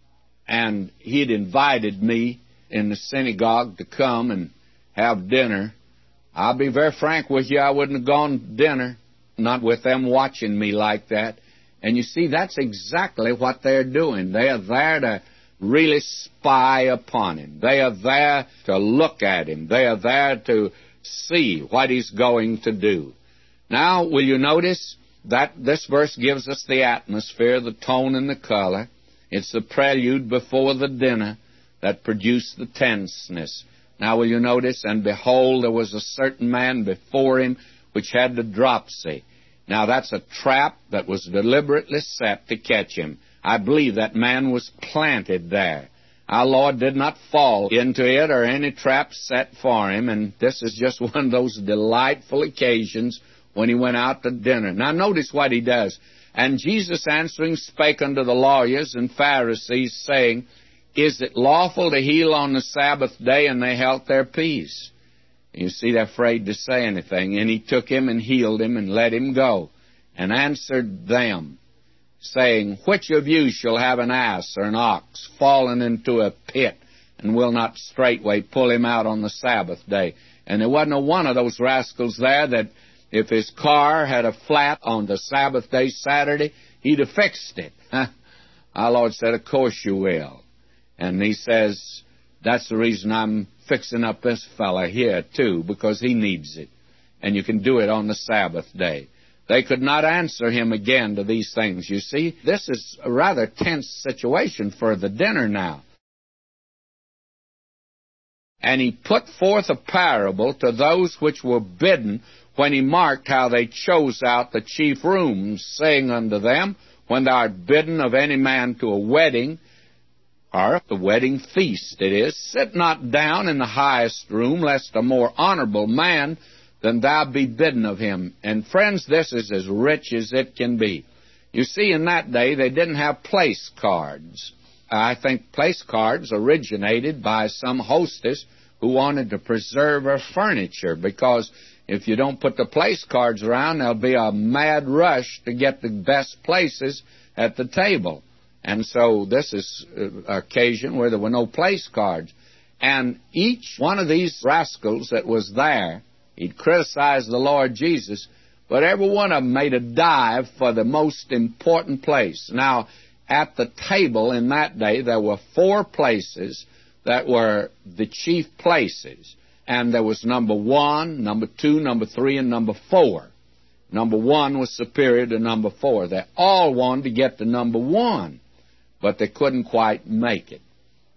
[SPEAKER 1] and he'd invited me in the synagogue to come and have dinner, I'll be very frank with you, I wouldn't have gone to dinner, not with them watching me like that. And you see, that's exactly what they're doing. They are there to really spy upon him. They are there to look at him. They are there to see what he's going to do. Now, will you notice that this verse gives us the atmosphere, the tone, and the color. It's the prelude before the dinner that produced the tenseness. Now, will you notice, and behold, there was a certain man before him which had the dropsy. Now, that's a trap that was deliberately set to catch him. I believe that man was planted there. Our Lord did not fall into it or any trap set for him, and this is just one of those delightful occasions when he went out to dinner. Now, notice what he does. And Jesus answering spake unto the lawyers and Pharisees, saying, Is it lawful to heal on the Sabbath day? And they held their peace. You see, they're afraid to say anything. And he took him and healed him and let him go, and answered them, saying, Which of you shall have an ass or an ox fallen into a pit, and will not straightway pull him out on the Sabbath day. And there wasn't a one of those rascals there that if his car had a flat on the Sabbath day, Saturday, he'd have fixed it. Our Lord said, of course you will. And he says, that's the reason I'm fixing up this fella here, too, because he needs it. And you can do it on the Sabbath day. They could not answer him again to these things. You see, this is a rather tense situation for the dinner now. And he put forth a parable to those which were bidden, when he marked how they chose out the chief rooms, saying unto them, when thou art bidden of any man to a wedding, or the wedding feast it is, sit not down in the highest room, lest a more honorable man than thou be bidden of him. And friends, this is as rich as it can be. You see, in that day, they didn't have place cards. I think place cards originated by some hostess who wanted to preserve her furniture, because if you don't put the place cards around, there'll be a mad rush to get the best places at the table. And so this is an occasion where there were no place cards. And each one of these rascals that was there, he'd criticized the Lord Jesus, but every one of them made a dive for the most important place. Now, at the table in that day, there were four places that were the chief places. And there was number one, number two, number three, and number four. Number one was superior to number four. They all wanted to get to number one, but they couldn't quite make it.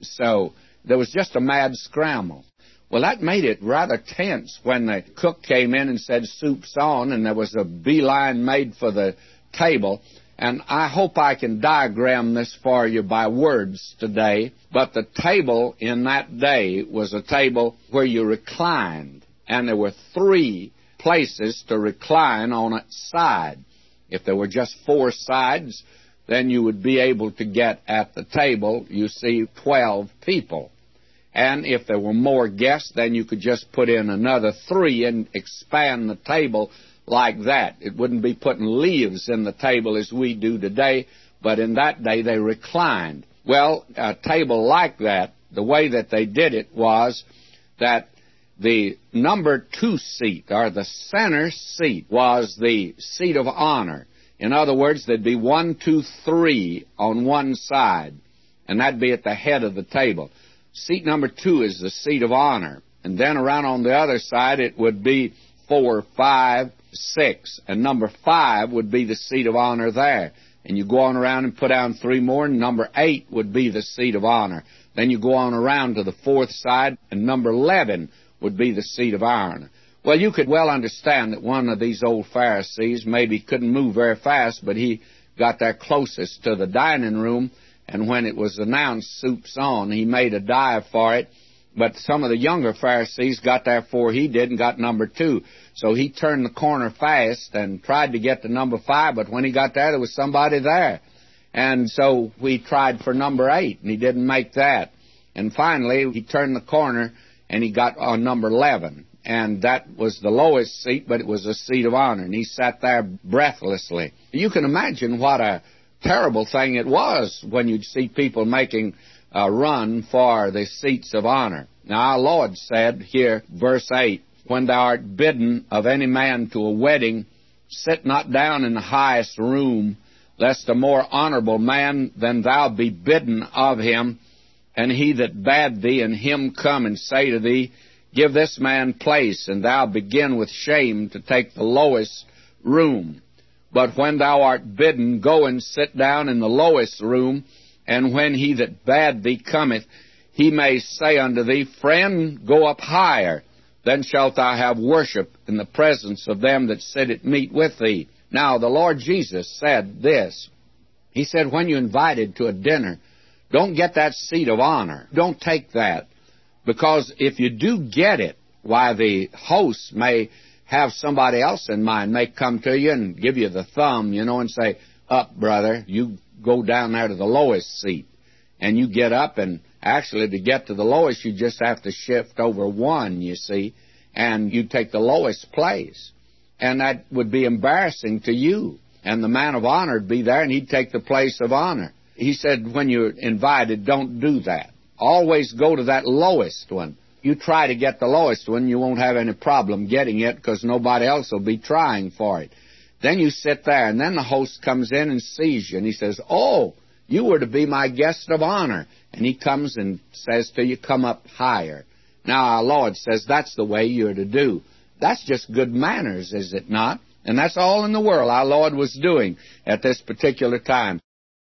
[SPEAKER 1] So there was just a mad scramble. Well, that made it rather tense when the cook came in and said, soup's on, and there was a beeline made for the table. And I hope I can diagram this for you by words today, but the table in that day was a table where you reclined, and there were three places to recline on its side. If there were just four sides, then you would be able to get at the table, you see, twelve people. And if there were more guests, then you could just put in another three and expand the table like that. It wouldn't be putting leaves in the table as we do today, but in that day they reclined. Well, a table like that, the way that they did it was that the number two seat, or the center seat, was the seat of honor. In other words, there'd be one, two, three on one side, and that'd be at the head of the table. Seat number two is the seat of honor. And then around on the other side, it would be four, five, six. And number five would be the seat of honor there. And you go on around and put down three more, and number eight would be the seat of honor. Then you go on around to the fourth side, and number eleven would be the seat of honor. Well, you could well understand that one of these old Pharisees maybe couldn't move very fast, but he got there closest to the dining room, and when it was announced, soup's on, he made a dive for it. But some of the younger Pharisees got there before he did and got number two. So he turned the corner fast and tried to get to number five, but when he got there, there was somebody there. And so we tried for number eight, and he didn't make that. And finally, he turned the corner, and he got on number eleven. And that was the lowest seat, but it was a seat of honor. And he sat there breathlessly. You can imagine what a terrible thing it was when you'd see people making a run for the seats of honor. Now, our Lord said here, verse eight, when thou art bidden of any man to a wedding, sit not down in the highest room, lest a more honorable man than thou be bidden of him, and he that bade thee and him come and say to thee, give this man place, and thou begin with shame to take the lowest room. But when thou art bidden, go and sit down in the lowest room, and when he that bade thee cometh, he may say unto thee, friend, go up higher. Then shalt thou have worship in the presence of them that sit at meat with thee. Now, the Lord Jesus said this. He said, when you're invited to a dinner, don't get that seat of honor. Don't take that. Because if you do get it, why, the host may have somebody else in mind, may come to you and give you the thumb, you know, and say, up, brother, you go down there to the lowest seat. And you get up, and actually to get to the lowest, you just have to shift over one, you see, and you take the lowest place. And that would be embarrassing to you. And the man of honor would be there, and he'd take the place of honor. He said, when you're invited, don't do that. always go to that lowest one. You try to get the lowest one, you won't have any problem getting it because nobody else will be trying for it. Then you sit there, and then the host comes in and sees you, and he says, "Oh, you were to be my guest of honor." And he comes and says to you, "Come up higher." Now, our Lord says that's the way you're to do. That's just good manners, is it not? And that's all in the world our Lord was doing at this particular time.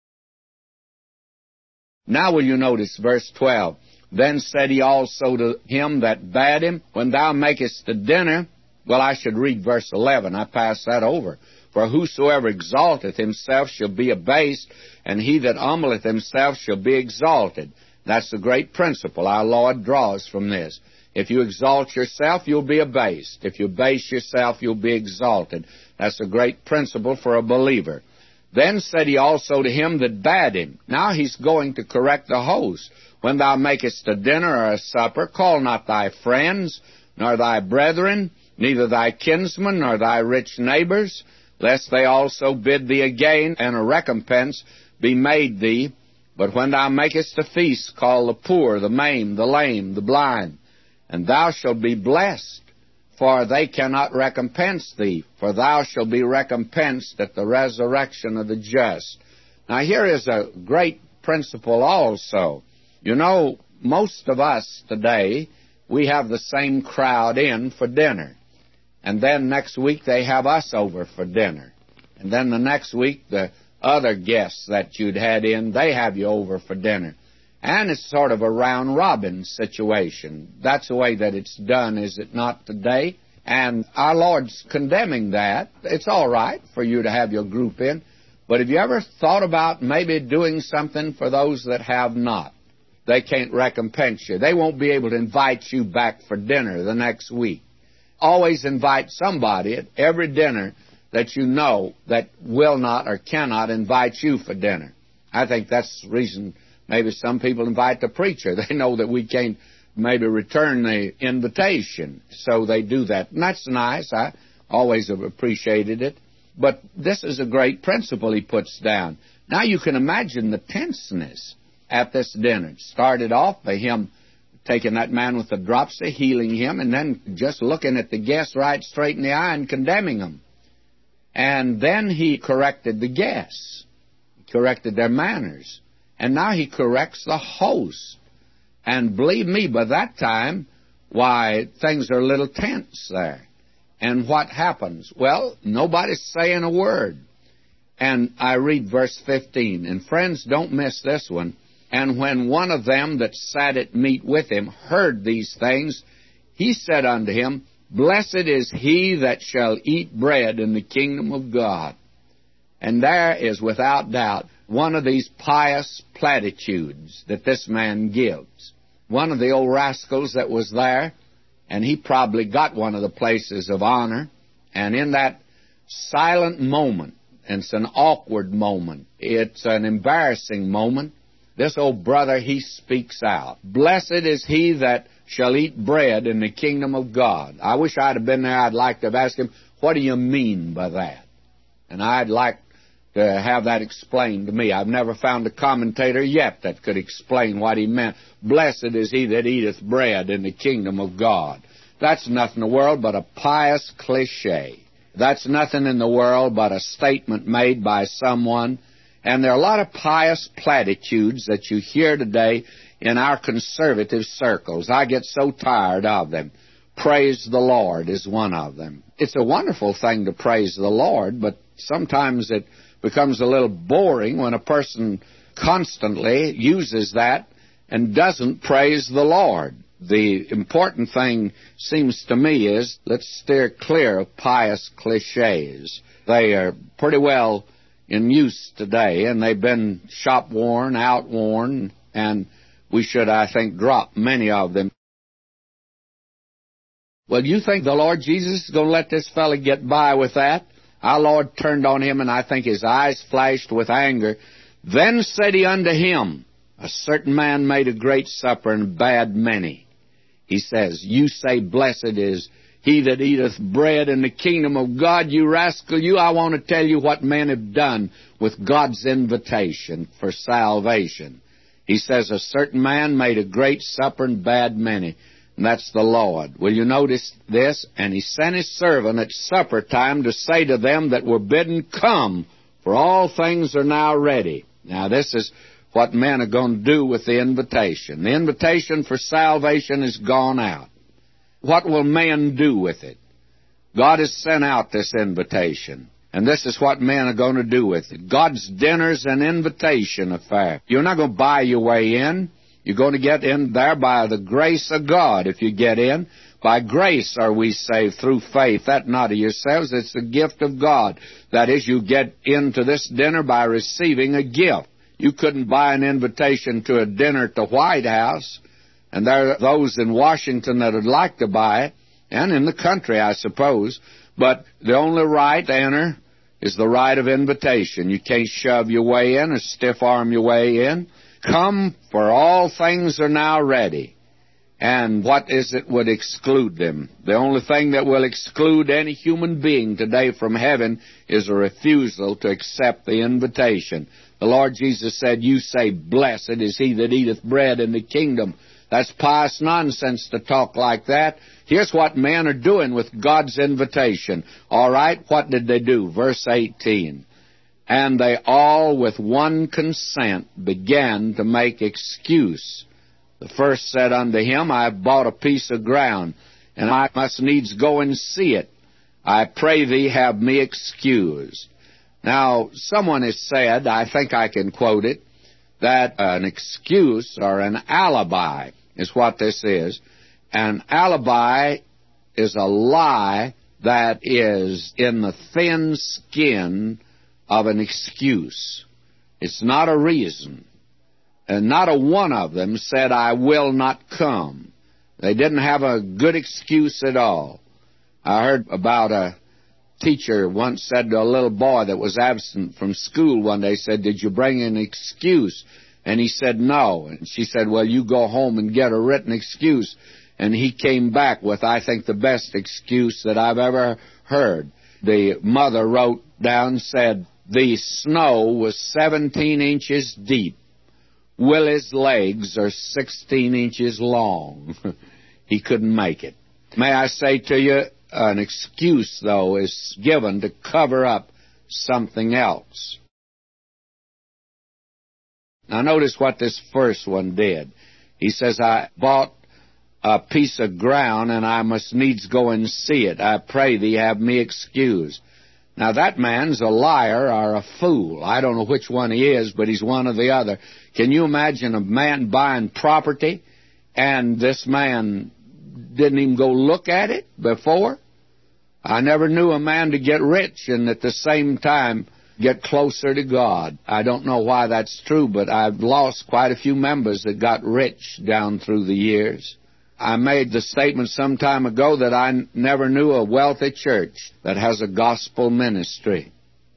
[SPEAKER 1] Now will you notice verse twelve. Then said he also to him that bade him, When thou makest a dinner, well, I should read verse eleven. I passed that over. For whosoever exalteth himself shall be abased, and he that humbleth himself shall be exalted. That's the great principle our Lord draws from this. If you exalt yourself, you'll be abased. If you abase yourself, you'll be exalted. That's a great principle for a believer. Then said he also to him that bade him. Now he's going to correct the host. When thou makest a dinner or a supper, call not thy friends, nor thy brethren, neither thy kinsmen, nor thy rich neighbors, lest they also bid thee again, and a recompense be made thee. But when thou makest a feast, call the poor, the maimed, the lame, the blind, and thou shalt be blessed, for they cannot recompense thee, for thou shalt be recompensed at the resurrection of the just. Now here is a great principle also. You know, most of us today, we have the same crowd in for dinner. And then next week they have us over for dinner. And then the next week the other guests that you'd had in, they have you over for dinner. And it's sort of a round-robin situation. That's the way that it's done, is it not, today? And our Lord's condemning that. It's all right for you to have your group in. But have you ever thought about maybe doing something for those that have not? They can't recompense you. They won't be able to invite you back for dinner the next week. Always invite somebody at every dinner that you know that will not or cannot invite you for dinner. I think that's the reason maybe some people invite the preacher. They know that we can't maybe return the invitation, so they do that. And that's nice. I always have appreciated it. But this is a great principle he puts down. Now you can imagine the tenseness at this dinner. It started off by him taking that man with the dropsy, healing him, and then just looking at the guests right straight in the eye and condemning them. And then he corrected the guests. He corrected their manners. And now he corrects the host. And believe me, by that time, why, things are a little tense there. And what happens? Well, nobody's saying a word. And I read verse fifteen. And friends, don't miss this one. And when one of them that sat at meat with him heard these things, he said unto him, Blessed is he that shall eat bread in the kingdom of God. And there is without doubt one of these pious platitudes that this man gives. One of the old rascals that was there, and he probably got one of the places of honor, and in that silent moment, and it's an awkward moment, it's an embarrassing moment, this old brother, he speaks out. Blessed is he that shall eat bread in the kingdom of God. I wish I'd have been there. I'd like to have asked him, what do you mean by that? And I'd like to have that explained to me. I've never found a commentator yet that could explain what he meant. Blessed is he that eateth bread in the kingdom of God. That's nothing in the world but a pious cliche. That's nothing in the world but a statement made by someone. And there are a lot of pious platitudes that you hear today in our conservative circles. I get so tired of them. Praise the Lord is one of them. It's a wonderful thing to praise the Lord, but sometimes it becomes a little boring when a person constantly uses that and doesn't praise the Lord. The important thing, seems to me, is let's steer clear of pious cliches. They are pretty well in use today, and they've been shop-worn, out-worn, and we should, I think, drop many of them. Well, you think the Lord Jesus is going to let this fellow get by with that? Our Lord turned on him, and I think his eyes flashed with anger. Then said he unto him, A certain man made a great supper, and bade many. He says, You say, Blessed is he that eateth bread in the kingdom of God. You rascal, you, I want to tell you what men have done with God's invitation for salvation. He says, a certain man made a great supper and bade many. And that's the Lord. Will you notice this? And he sent his servant at supper time to say to them that were bidden, come, for all things are now ready. Now this is what men are going to do with the invitation. The invitation for salvation is gone out. What will men do with it? God has sent out this invitation. And this is what men are going to do with it. God's dinner's an invitation affair. You're not going to buy your way in. You're going to get in there by the grace of God if you get in. By grace are we saved through faith. That not of yourselves, it's the gift of God. That is, you get into this dinner by receiving a gift. You couldn't buy an invitation to a dinner at the White House. And there are those in Washington that would like to buy it, and in the country, I suppose. But the only right to enter is the right of invitation. You can't shove your way in or stiff-arm your way in. Come, for all things are now ready. And what is it would exclude them? The only thing that will exclude any human being today from heaven is a refusal to accept the invitation. The Lord Jesus said, you say, blessed is he that eateth bread in the kingdom. That's pious nonsense to talk like that. Here's what men are doing with God's invitation. All right, what did they do? Verse eighteen. And they all with one consent began to make excuse. The first said unto him, I have bought a piece of ground, and I must needs go and see it. I pray thee, have me excused. Now, someone has said, I think I can quote it, that an excuse or an alibi is what this is. An alibi is a lie that is in the thin skin of an excuse. It's not a reason. And not a one of them said, I will not come. They didn't have a good excuse at all. I heard about a teacher once said to a little boy that was absent from school one day, said, did you bring an excuse? And he said, no. And she said, well, you go home and get a written excuse. And he came back with, I think, the best excuse that I've ever heard. The mother wrote down, said, the snow was seventeen inches deep. Willie's legs are sixteen inches long. He couldn't make it. May I say to you, an excuse, though, is given to cover up something else. Now notice what this first one did. He says, I bought a piece of ground, and I must needs go and see it. I pray thee, have me excused. Now that man's a liar or a fool. I don't know which one he is, but he's one or the other. Can you imagine a man buying property, and this man didn't even go look at it before? I never knew a man to get rich and at the same time get closer to God. I don't know why that's true, but I've lost quite a few members that got rich down through the years. I made the statement some time ago that I n- never knew a wealthy church that has a gospel ministry.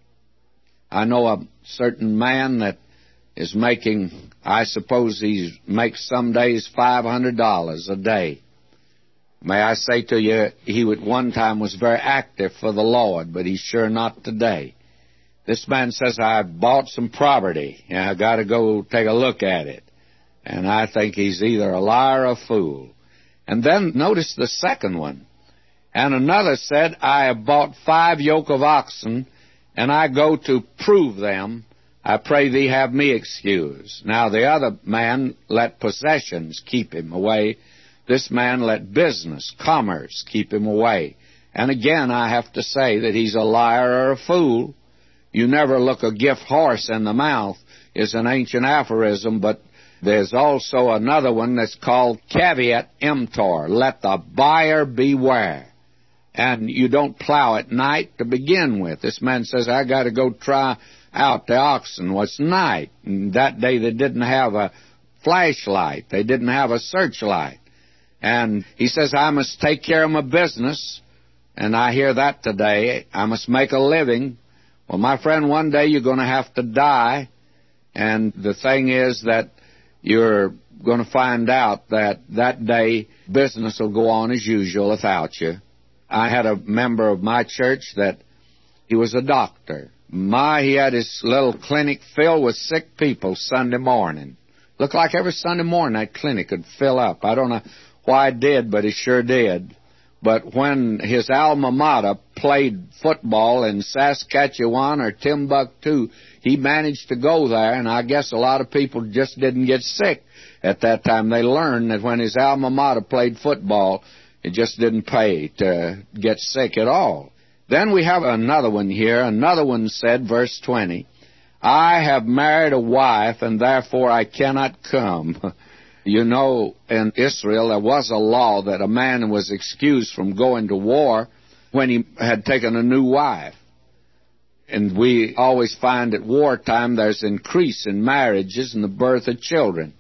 [SPEAKER 1] I know a certain man that is making, I suppose he makes some days five hundred dollars a day. May I say to you, he at one time was very active for the Lord, but he's sure not today. This man says, I bought some property, and I got to go take a look at it. And I think he's either a liar or a fool. And then notice the second one. And another said, I have bought five yoke of oxen, and I go to prove them. I pray thee, have me excused. Now the other man let possessions keep him away. This man let business, commerce, keep him away. And again, I have to say that he's a liar or a fool. You never look a gift horse in the mouth is an ancient aphorism, but there's also another one that's called caveat emptor. Let the buyer beware. And you don't plow at night to begin with. This man says, I got to go try out the oxen. Well, it's night. And that day they didn't have a flashlight. They didn't have a searchlight. And he says, I must take care of my business. And I hear that today. I must make a living. Well, my friend, one day you're going to have to die. And the thing is that you're going to find out that that day business will go on as usual without you. I had a member of my church that he was a doctor. My, he had his little clinic filled with sick people Sunday morning. Looked like every Sunday morning that clinic would fill up. I don't know why it did, but it sure did. But when his alma mater played football in Saskatchewan or Timbuktu, he managed to go there, and I guess a lot of people just didn't get sick at that time. They learned that when his alma mater played football, it just didn't pay to get sick at all. Then we have another one here. Another one said, verse twenty, I have married a wife, and therefore I cannot come. You know, in Israel, there was a law that a man was excused from going to war when he had taken a new wife. And we always find at wartime there's increase in marriages and the birth of children.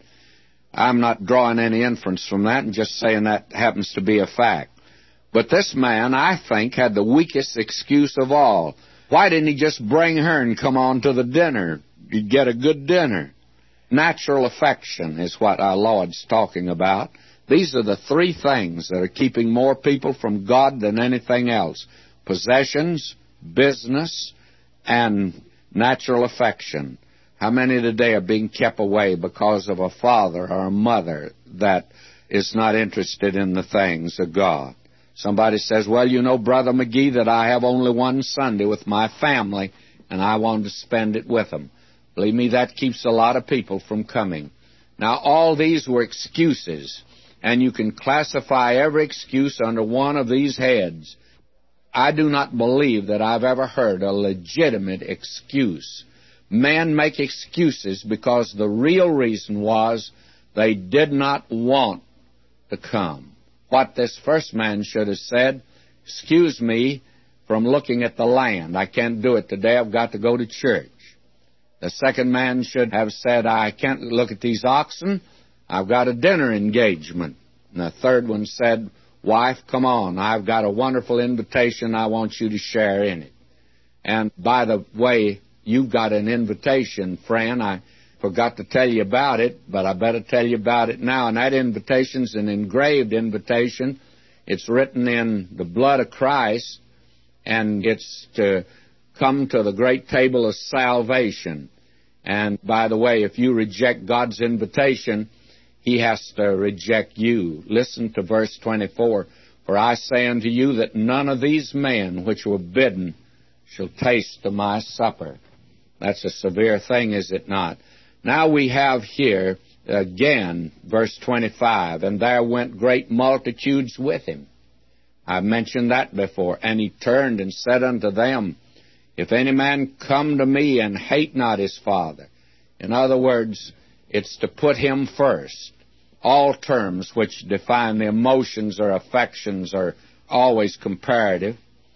[SPEAKER 1] I'm not drawing any inference from that and just saying that happens to be a fact. But this man, I think, had the weakest excuse of all. Why didn't he just bring her and come on to the dinner? You'd get a good dinner. Natural affection is what our Lord's talking about. These are the three things that are keeping more people from God than anything else. Possessions, business, and natural affection. How many today are being kept away because of a father or a mother that is not interested in the things of God? Somebody says, well, you know, Brother McGee, that I have only one Sunday with my family, and I want to spend it with them. Believe me, that keeps a lot of people from coming. Now, all these were excuses, and you can classify every excuse under one of these heads. I do not believe that I've ever heard a legitimate excuse. Men make excuses because the real reason was they did not want to come. What this first man should have said, excuse me from looking at the land. I can't do it today. I've got to go to church. The second man should have said, I can't look at these oxen. I've got a dinner engagement. And the third one said, wife, come on. I've got a wonderful invitation. I want you to share in it. And by the way, you've got an invitation, friend. I forgot to tell you about it, but I better tell you about it now. And that invitation's an engraved invitation. It's written in the blood of Christ, and it's to come to the great table of salvation. And by the way, if you reject God's invitation, He has to reject you. Listen to verse twenty-four. For I say unto you that none of these men which were bidden shall taste of my supper. That's a severe thing, is it not? Now we have here, again, verse twenty-five, and there went great multitudes with him. I've mentioned that before. And he turned and said unto them, if any man come to me and hate not his father. In other words, it's to put him first. All terms which define the emotions or affections are always comparative.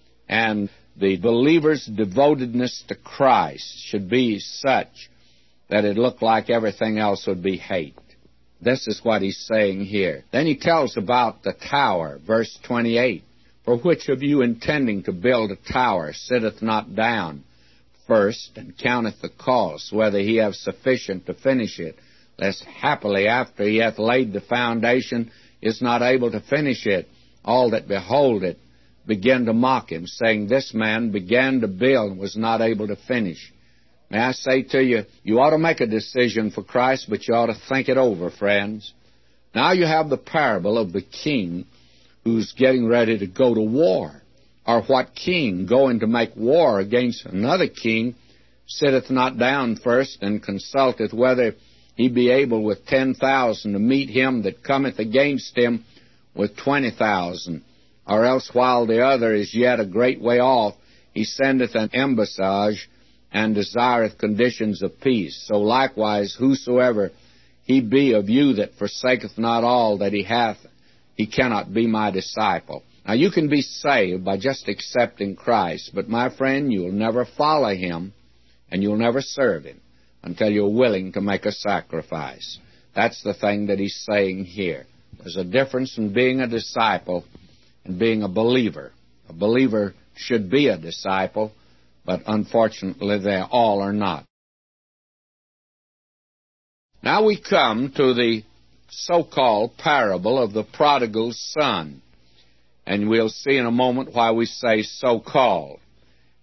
[SPEAKER 1] And the believer's devotedness to Christ should be such that it looked like everything else would be hate. This is what he's saying here. Then he tells about the tower, verse twenty-eight. For which of you intending to build a tower sitteth not down first, and counteth the cost, whether he have sufficient to finish it, lest happily after he hath laid the foundation is not able to finish it, all that behold it begin to mock him, saying, this man began to build and was not able to finish. May I say to you, you ought to make a decision for Christ, but you ought to think it over, friends. Now you have the parable of the king who's getting ready to go to war. Or what king, going to make war against another king, sitteth not down first, and consulteth whether he be able with ten thousand to meet him that cometh against him with twenty thousand? Or else while the other is yet a great way off, he sendeth an embassage, and desireth conditions of peace. So likewise, whosoever he be of you that forsaketh not all that he hath, he cannot be my disciple. Now, you can be saved by just accepting Christ, but my friend, you'll never follow him, and you'll never serve him until you're willing to make a sacrifice. That's the thing that he's saying here. There's a difference in being a disciple and being a believer. A believer should be a disciple, but unfortunately they all are not. Now we come to the so-called parable of the prodigal son. And we'll see in a moment why we say so-called.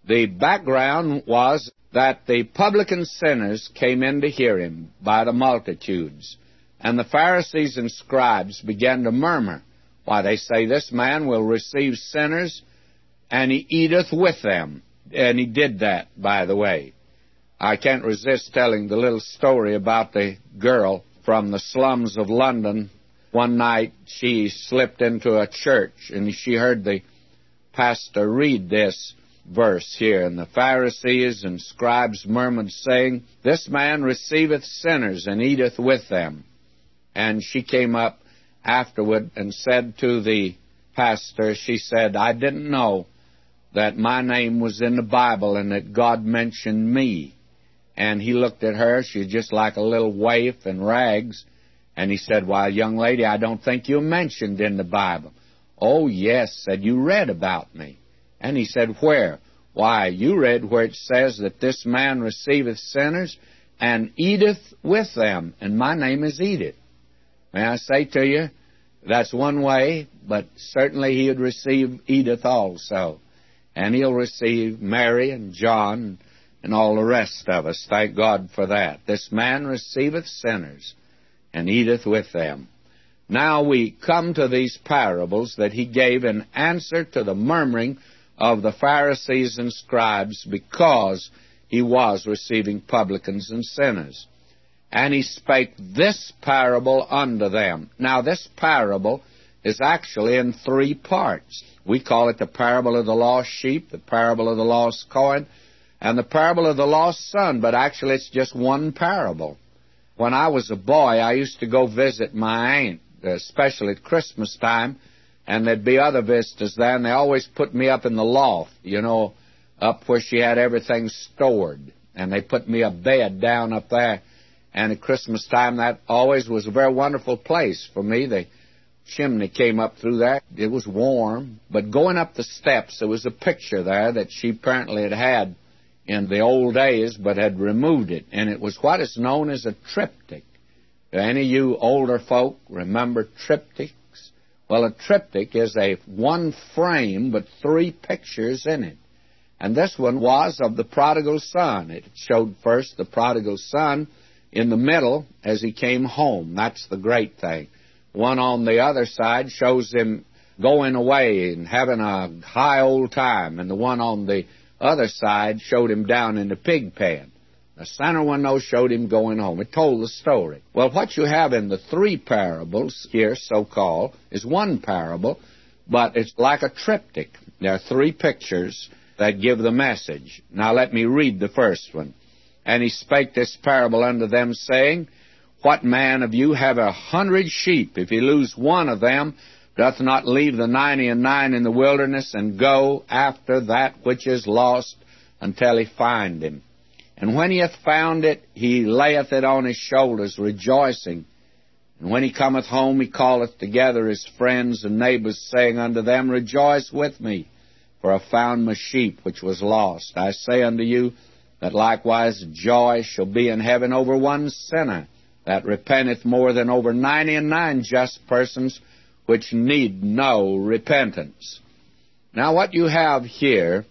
[SPEAKER 1] The background was that the publican sinners came in to hear him by the multitudes, and the Pharisees and scribes began to murmur. Why, they say, this man will receive sinners, and he eateth with them. And he did that, by the way. I can't resist telling the little story about the girl from the slums of London. One night she slipped into a church, and she heard the pastor read this verse here. And the Pharisees and scribes murmured, saying, this man receiveth sinners, and eateth with them. And she came up afterward and said to the pastor, she said, I didn't know that my name was in the Bible and that God mentioned me. And he looked at her. She was just like a little waif in rags. And he said, why, young lady, I don't think you're mentioned in the Bible. Oh, yes, said, you read about me. And he said, where? Why, you read where it says that this man receiveth sinners and eateth with them, and my name is Edith. May I say to you, that's one way, but certainly he would receive Edith also. And he'll receive Mary and John and all the rest of us. Thank God for that. This man receiveth sinners and eateth with them. Now we come to these parables that he gave in answer to the murmuring of the Pharisees and scribes, because he was receiving publicans and sinners. And he spake this parable unto them. Now this parable is actually in three parts. We call it the parable of the lost sheep, the parable of the lost coin, and the parable of the lost son, but actually it's just one parable. When I was a boy, I used to go visit my aunt, especially at Christmas time, and there'd be other visitors there, and they always put me up in the loft, you know, up where she had everything stored. And they put me a bed down up there. And at Christmas time, that always was a very wonderful place for me. The chimney came up through there. It was warm. But going up the steps, there was a picture there that she apparently had had in the old days, but had removed it. And it was what is known as a triptych. Do any of you older folk remember triptychs? Well, a triptych is a one frame, but three pictures in it. And this one was of the prodigal son. It showed first the prodigal son in the middle as he came home. That's the great thing. One on the other side shows him going away and having a high old time, and the one on the other side showed him down in the pig pen. The center one, though, showed him going home. It told the story. Well, what you have in the three parables here, so-called, is one parable, but it's like a triptych. There are three pictures that give the message. Now let me read the first one. And he spake this parable unto them, saying, what man of you have a hundred sheep? If he lose one of them, doth not leave the ninety and nine in the wilderness, and go after that which is lost until he find him? And when he hath found it, he layeth it on his shoulders, rejoicing. And when he cometh home, he calleth together his friends and neighbors, saying unto them, rejoice with me, for I found my sheep which was lost. I say unto you, that likewise joy shall be in heaven over one sinner that repenteth more than over ninety and nine just persons which need no repentance. Now what you have here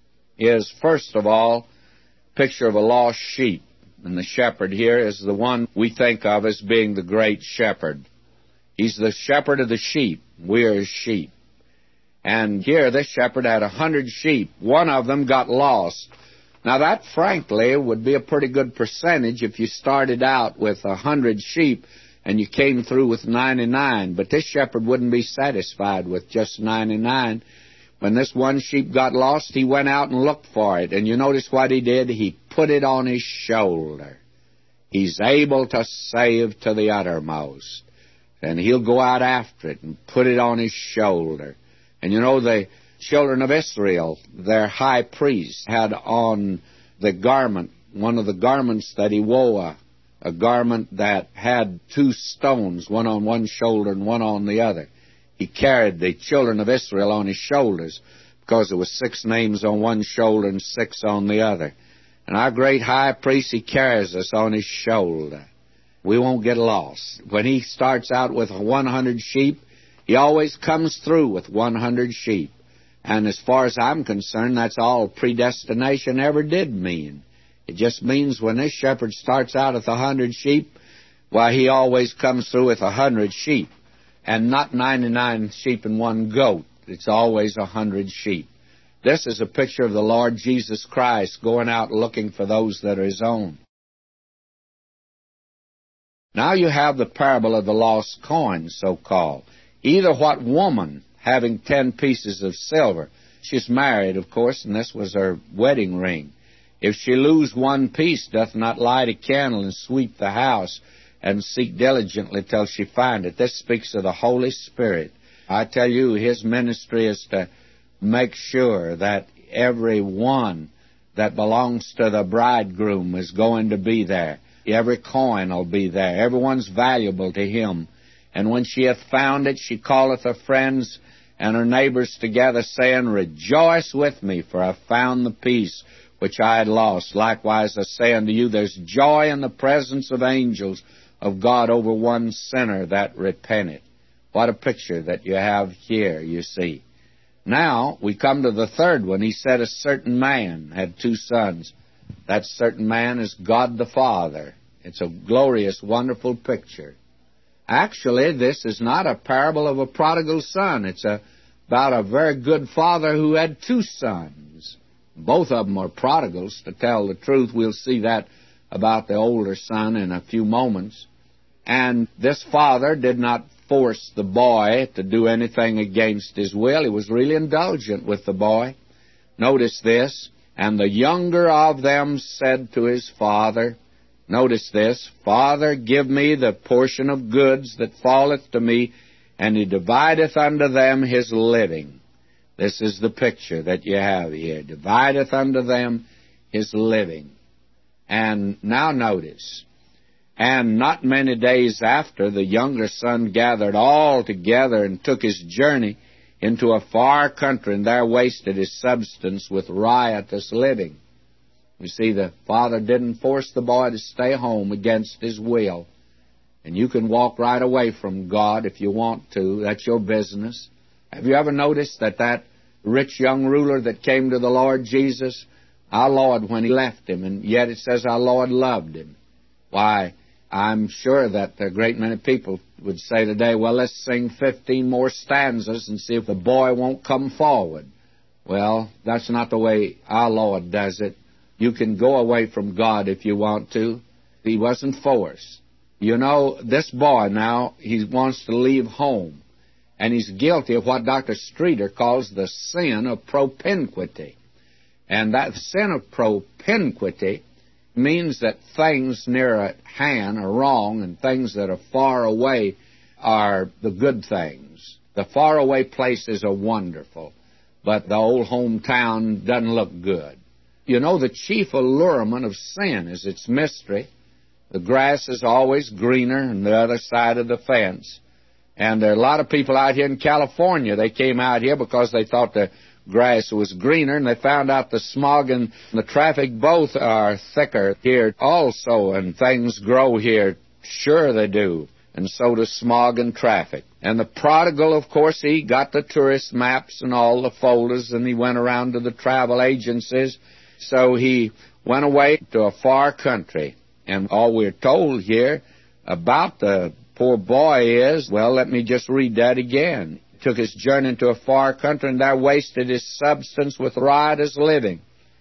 [SPEAKER 1] is, first of all, a picture of a lost sheep. And the shepherd here is the one we think of as being the great shepherd. He's the shepherd of the sheep. We are his sheep. And here this shepherd had a hundred sheep. One of them got lost. Now that, frankly, would be a pretty good percentage if you started out with a hundred sheep and you came through with ninety-nine. But this shepherd wouldn't be satisfied with just ninety-nine. When this one sheep got lost, he went out and looked for it. And you notice what he did? He put it on his shoulder. He's able to save to the uttermost. And he'll go out after it and put it on his shoulder. And you know, the children of Israel, their high priest, had on the garment, one of the garments that he wore, a garment that had two stones, one on one shoulder and one on the other. He carried the children of Israel on his shoulders because there were six names on one shoulder and six on the other. And our great high priest, he carries us on his shoulder. We won't get lost. When he starts out with one hundred sheep, he always comes through with one hundred sheep. And as far as I'm concerned, that's all predestination ever did mean. It just means when this shepherd starts out with a hundred sheep, why, he always comes through with a hundred sheep, and not ninety-nine sheep and one goat. It's always a hundred sheep. This is a picture of the Lord Jesus Christ going out looking for those that are His own. Now you have the parable of the lost coin, so-called. Either what woman, having ten pieces of silver, she's married, of course, and this was her wedding ring. If she lose one piece, doth not light a candle and sweep the house, and seek diligently till she find it. This speaks of the Holy Spirit. I tell you, His ministry is to make sure that every one that belongs to the bridegroom is going to be there. Every coin will be there. Everyone's valuable to Him. And when she hath found it, she calleth her friends and her neighbors together, saying, Rejoice with me, for I have found the piece which I had lost. Likewise I say unto you, there's joy in the presence of angels of God over one sinner that repenteth. What a picture that you have here, you see. Now, we come to the third one. He said a certain man had two sons. That certain man is God the Father. It's a glorious, wonderful picture. Actually, this is not a parable of a prodigal son. It's a, about a very good father who had two sons. Both of them are prodigals, to tell the truth. We'll see that about the older son in a few moments. And this father did not force the boy to do anything against his will. He was really indulgent with the boy. Notice this. And the younger of them said to his father, notice this, Father, give me the portion of goods that falleth to me, and he divideth unto them his living. This is the picture that you have here. Divideth unto them his living. And now notice, and not many days after, the younger son gathered all together and took his journey into a far country, and there wasted his substance with riotous living. You see, the father didn't force the boy to stay home against his will. And you can walk right away from God if you want to. That's your business. Have you ever noticed that that rich young ruler that came to the Lord Jesus, our Lord, when He left him, and yet it says our Lord loved him? Why, I'm sure that a great many people would say today, well, let's sing fifteen more stanzas and see if the boy won't come forward. Well, that's not the way our Lord does it. You can go away from God if you want to. He wasn't forced. You know, this boy now, he wants to leave home. And he's guilty of what Doctor Streeter calls the sin of propinquity. And that sin of propinquity means that things near at hand are wrong and things that are far away are the good things. The faraway places are wonderful, but the old hometown doesn't look good. You know, the chief allurement of sin is its mystery. The grass is always greener on the other side of the fence. And there are a lot of people out here in California. They came out here because they thought the grass was greener, and they found out the smog and the traffic both are thicker here also, and things grow here. Sure they do. And so does smog and traffic. And the prodigal, of course, he got the tourist maps and all the folders, and he went around to the travel agencies. So he went away to a far country. And all we're told here about the poor boy is, well, let me just read that again. Took his journey into a far country, and there wasted his substance with riotous living.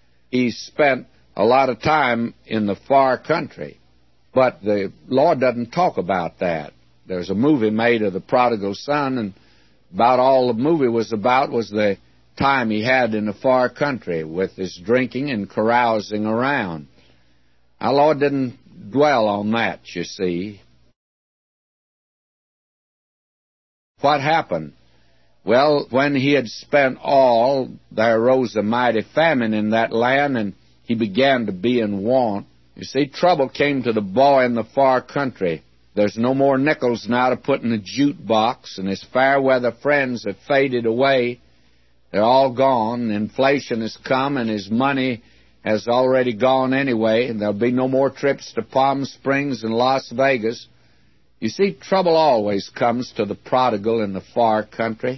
[SPEAKER 1] He spent a lot of time in the far country. But the Lord doesn't talk about that. There's a movie made of the prodigal son, and about all the movie was about was the time he had in the far country with his drinking and carousing around. Our Lord didn't dwell on that, you see. What happened? Well, when he had spent all, there arose a mighty famine in that land, and he began to be in want. You see, trouble came to the boy in the far country. There's no more nickels now to put in the jute box, and his fair-weather friends have faded away. They're all gone. Inflation has come, and his money has already gone anyway, and there'll be no more trips to Palm Springs and Las Vegas. You see, trouble always comes to the prodigal in the far country.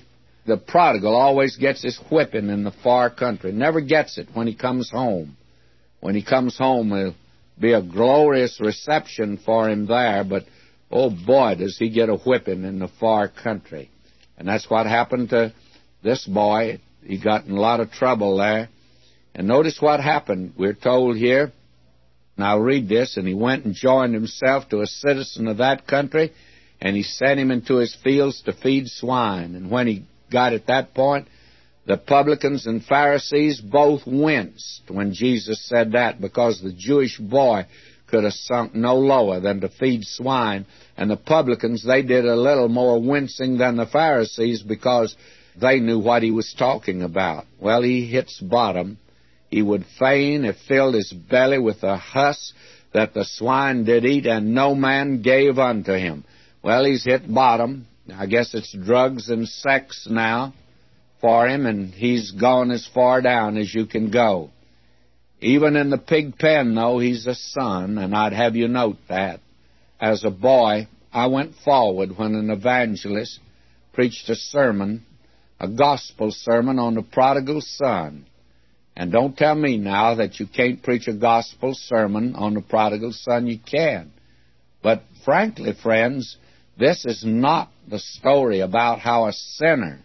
[SPEAKER 1] The prodigal always gets his whipping in the far country. Never gets it when he comes home. When he comes home, it'll be a glorious reception for him there, but, oh boy, does he get a whipping in the far country. And that's what happened to this boy. He got in a lot of trouble there. And notice what happened. We're told here, and I'll read this, and he went and joined himself to a citizen of that country, and he sent him into his fields to feed swine. And when he got at that point, the publicans and Pharisees both winced when Jesus said that, because the Jewish boy could have sunk no lower than to feed swine. And the publicans, they did a little more wincing than the Pharisees, because they knew what he was talking about. Well, he hits bottom. He would fain have filled his belly with the husk that the swine did eat, and no man gave unto him. Well, he's hit bottom. I guess it's drugs and sex now for him, and he's gone as far down as you can go. Even in the pig pen, though, he's a son, and I'd have you note that. As a boy, I went forward when an evangelist preached a sermon, a gospel sermon on the prodigal son. And don't tell me now that you can't preach a gospel sermon on the prodigal son. You can. But frankly, friends, this is not the story about how a sinner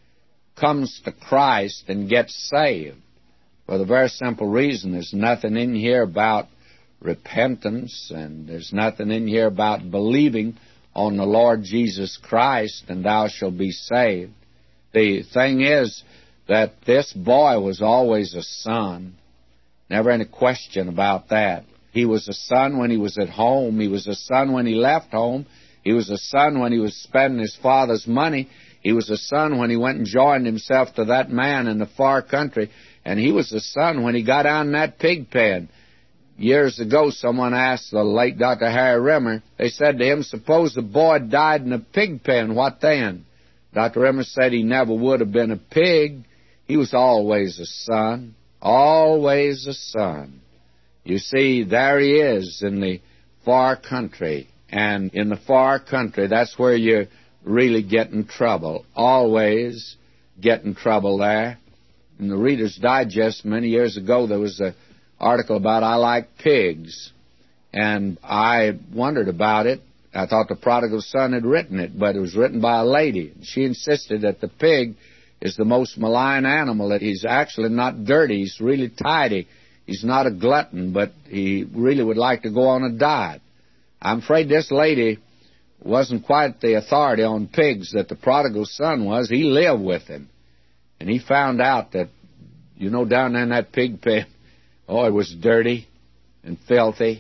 [SPEAKER 1] comes to Christ and gets saved. For the very simple reason, there's nothing in here about repentance, and there's nothing in here about believing on the Lord Jesus Christ, and thou shalt be saved. The thing is that this boy was always a son. Never any question about that. He was a son when he was at home. He was a son when he left home. He was a son when he was spending his father's money. He was a son when he went and joined himself to that man in the far country. And he was a son when he got down in that pig pen. Years ago, someone asked the late Doctor Harry Rimmer, they said to him, suppose the boy died in a pig pen, what then? Doctor Rimmer said he never would have been a pig. He was always a son, always a son. You see, there he is in the far country. And in the far country, that's where you really get in trouble. Always get in trouble there. In the Reader's Digest many years ago, there was an article about I Like Pigs. And I wondered about it. I thought the prodigal son had written it, but it was written by a lady. She insisted that the pig is the most malign animal, that he's actually not dirty, he's really tidy. He's not a glutton, but he really would like to go on a diet. I'm afraid this lady wasn't quite the authority on pigs that the prodigal son was. He lived with him. And he found out that, you know, down there in that pig pen, oh, it was dirty and filthy.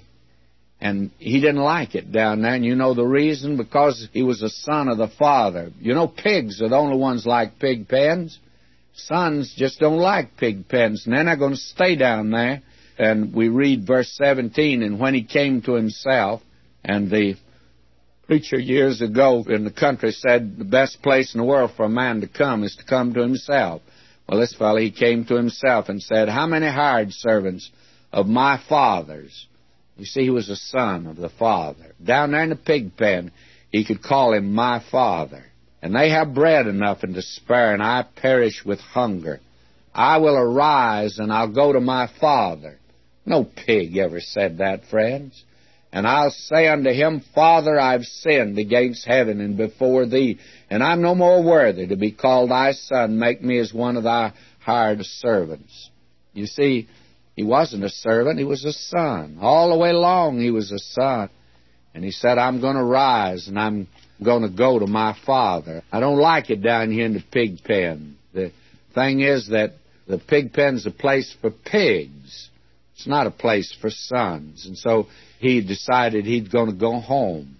[SPEAKER 1] And he didn't like it down there. And you know the reason? Because he was a son of the Father. You know, pigs are the only ones like pig pens. Sons just don't like pig pens. And they're not going to stay down there. And we read verse seventeen, and when he came to himself, and the preacher years ago in the country said the best place in the world for a man to come is to come to himself. Well, this fellow, he came to himself and said, how many hired servants of my father's? You see, he was a son of the Father. Down there in the pig pen, he could call him my Father. And they have bread enough and to spare, and I perish with hunger. I will arise, and I'll go to my Father. No pig ever said that, friends. And I'll say unto him, Father, I've sinned against heaven and before thee, and I'm no more worthy to be called thy son. Make me as one of thy hired servants. You see, he wasn't a servant, he was a son. All the way along he was a son. And he said, I'm going to rise and I'm going to go to my Father. I don't like it down here in the pig pen. The thing is that the pig pen's a place for pigs. It's not a place for sons. And so he decided he'd going to go home.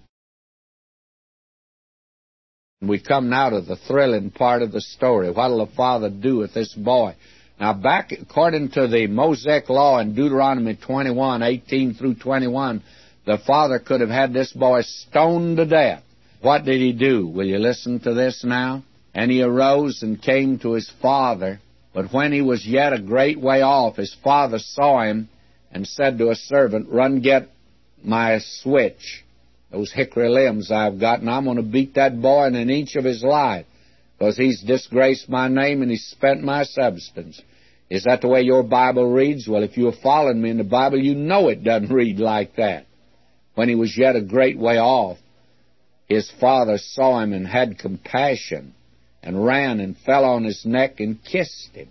[SPEAKER 1] We come now to the thrilling part of the story. What will the father do with this boy? Now, back according to the Mosaic law in Deuteronomy twenty-one, eighteen through twenty-one, the father could have had this boy stoned to death. What did he do? Will you listen to this now? And he arose and came to his father. But when he was yet a great way off, his father saw him and said to a servant, Run, get my switch, those hickory limbs I've got, and I'm going to beat that boy in an inch of his life. because he's disgraced my name and he's spent my substance. Is that the way your Bible reads? Well, if you have followed me in the Bible, you know it doesn't read like that. When he was yet a great way off, his father saw him and had compassion, and ran and fell on his neck and kissed him.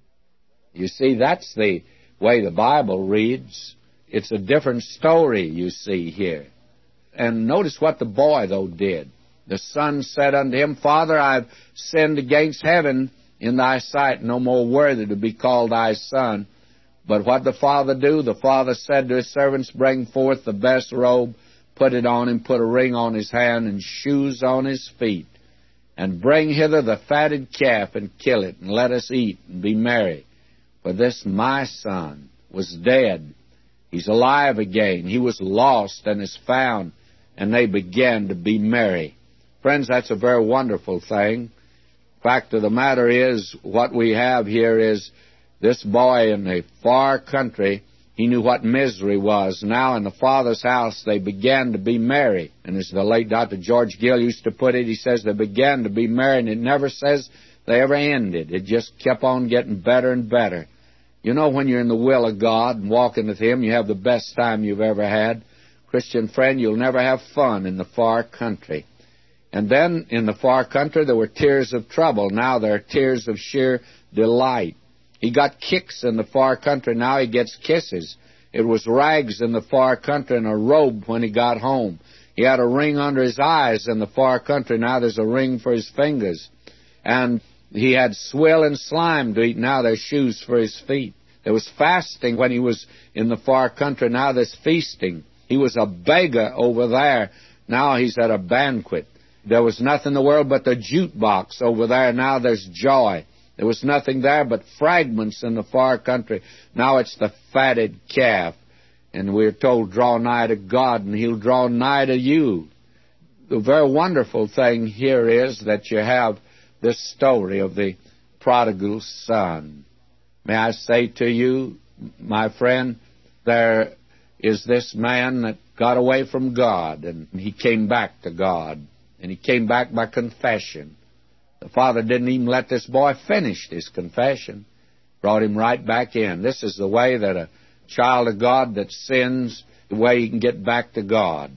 [SPEAKER 1] You see, that's the way the Bible reads. It's a different story you see here. And notice what the boy, though, did. The son said unto him, Father, I've sinned against heaven in thy sight, no more worthy to be called thy son. But what did the father do? The father said to his servants, Bring forth the best robe, put it on him, put a ring on his hand, and shoes on his feet. And bring hither the fatted calf, and kill it, and let us eat, and be merry. For this my son was dead. He's alive again. He was lost, and is found. And they began to be merry. Friends, that's a very wonderful thing. Fact of the matter is, what we have here is this boy in a far country. He knew what misery was. Now in the Father's house they began to be merry. And as the late Doctor George Gill used to put it, he says they began to be merry, and it never says they ever ended. It just kept on getting better and better. You know, when you're in the will of God and walking with Him, you have the best time you've ever had. Christian friend, you'll never have fun in the far country. And then in the far country there were tears of trouble. Now there are tears of sheer delight. He got kicks in the far country. Now he gets kisses. It was rags in the far country and a robe when he got home. He had a ring under his eyes in the far country. Now there's a ring for his fingers. And he had swill and slime to eat. Now there's shoes for his feet. There was fasting when he was in the far country. Now there's feasting. He was a beggar over there. Now he's at a banquet. There was nothing in the world but the jukebox over there. Now there's joy. There was nothing there but fragments in the far country. Now it's the fatted calf. And we're told, draw nigh to God, and He'll draw nigh to you. The very wonderful thing here is that you have this story of the prodigal son. May I say to you, my friend, there is this man that got away from God, and he came back to God. And he came back by confession. The father didn't even let this boy finish his confession. Brought him right back in. This is the way that a child of God that sins, the way he can get back to God.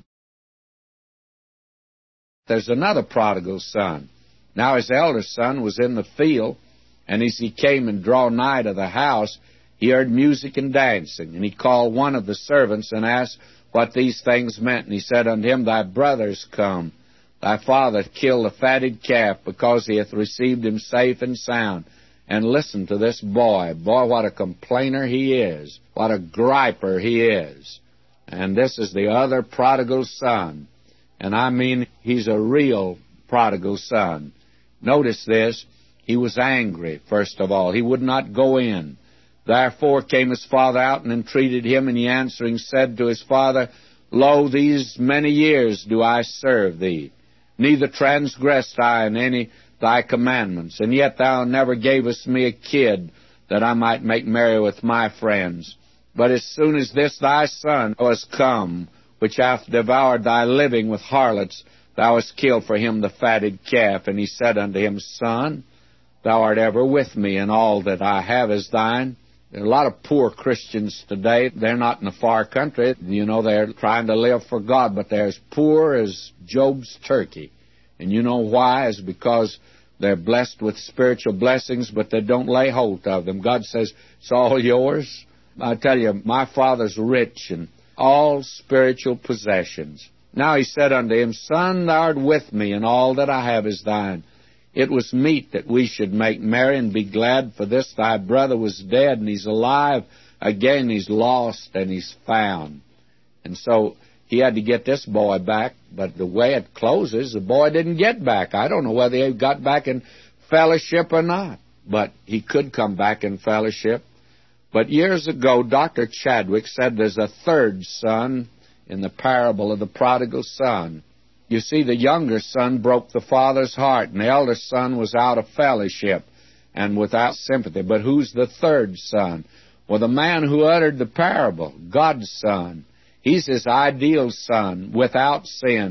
[SPEAKER 1] There's another prodigal son. Now his elder son was in the field, and as he came and drew nigh to the house, he heard music and dancing. And he called one of the servants and asked what these things meant. And he said unto him, Thy brother's come. Thy father hath killed the fatted calf, because he hath received him safe and sound. And listen to this boy. Boy, what a complainer he is. What a griper he is. And this is the other prodigal son. And I mean, he's a real prodigal son. Notice this. He was angry, first of all. He would not go in. Therefore came his father out and entreated him, and he answering said to his father, Lo, these many years do I serve thee. Neither transgressed I in any thy commandments, and yet thou never gavest me a kid, that I might make merry with my friends. But as soon as this thy son was come, which hath devoured thy living with harlots, thou hast killed for him the fatted calf. And he said unto him, Son, thou art ever with me, and all that I have is thine. There are a lot of poor Christians today. They're not in the far country. You know, they're trying to live for God, but they're as poor as Job's turkey. And you know why? It's because they're blessed with spiritual blessings, but they don't lay hold of them. God says, it's all yours. I tell you, my Father's rich in all spiritual possessions. Now he said unto him, Son, thou art with me, and all that I have is thine. It was meet that we should make merry and be glad, for this thy brother was dead, and he's alive again. He's lost, and he's found. And so he had to get this boy back, but the way it closes, the boy didn't get back. I don't know whether he got back in fellowship or not, but he could come back in fellowship. But years ago, Doctor Chadwick said there's a third son in the parable of the prodigal son. You see, the younger son broke the father's heart, and the elder son was out of fellowship and without sympathy. But who's the third son? Well, the man who uttered the parable, God's son. He's his ideal son, without sin.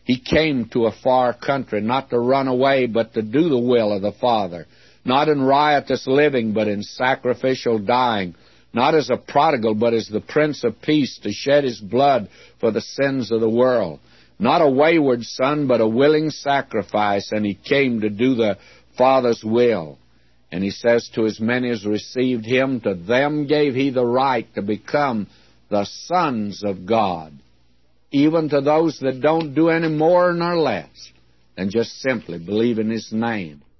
[SPEAKER 1] He came to a far country, not to run away, but to do the will of the Father. Not in riotous living, but in sacrificial dying. Not as a prodigal, but as the Prince of Peace, to shed His blood for the sins of the world. Not a wayward son, but a willing sacrifice, and He came to do the Father's will. And He says, to as many as received Him, to them gave He the right to become the sons of God. Even to those that don't do any more nor less than just simply believe in His name.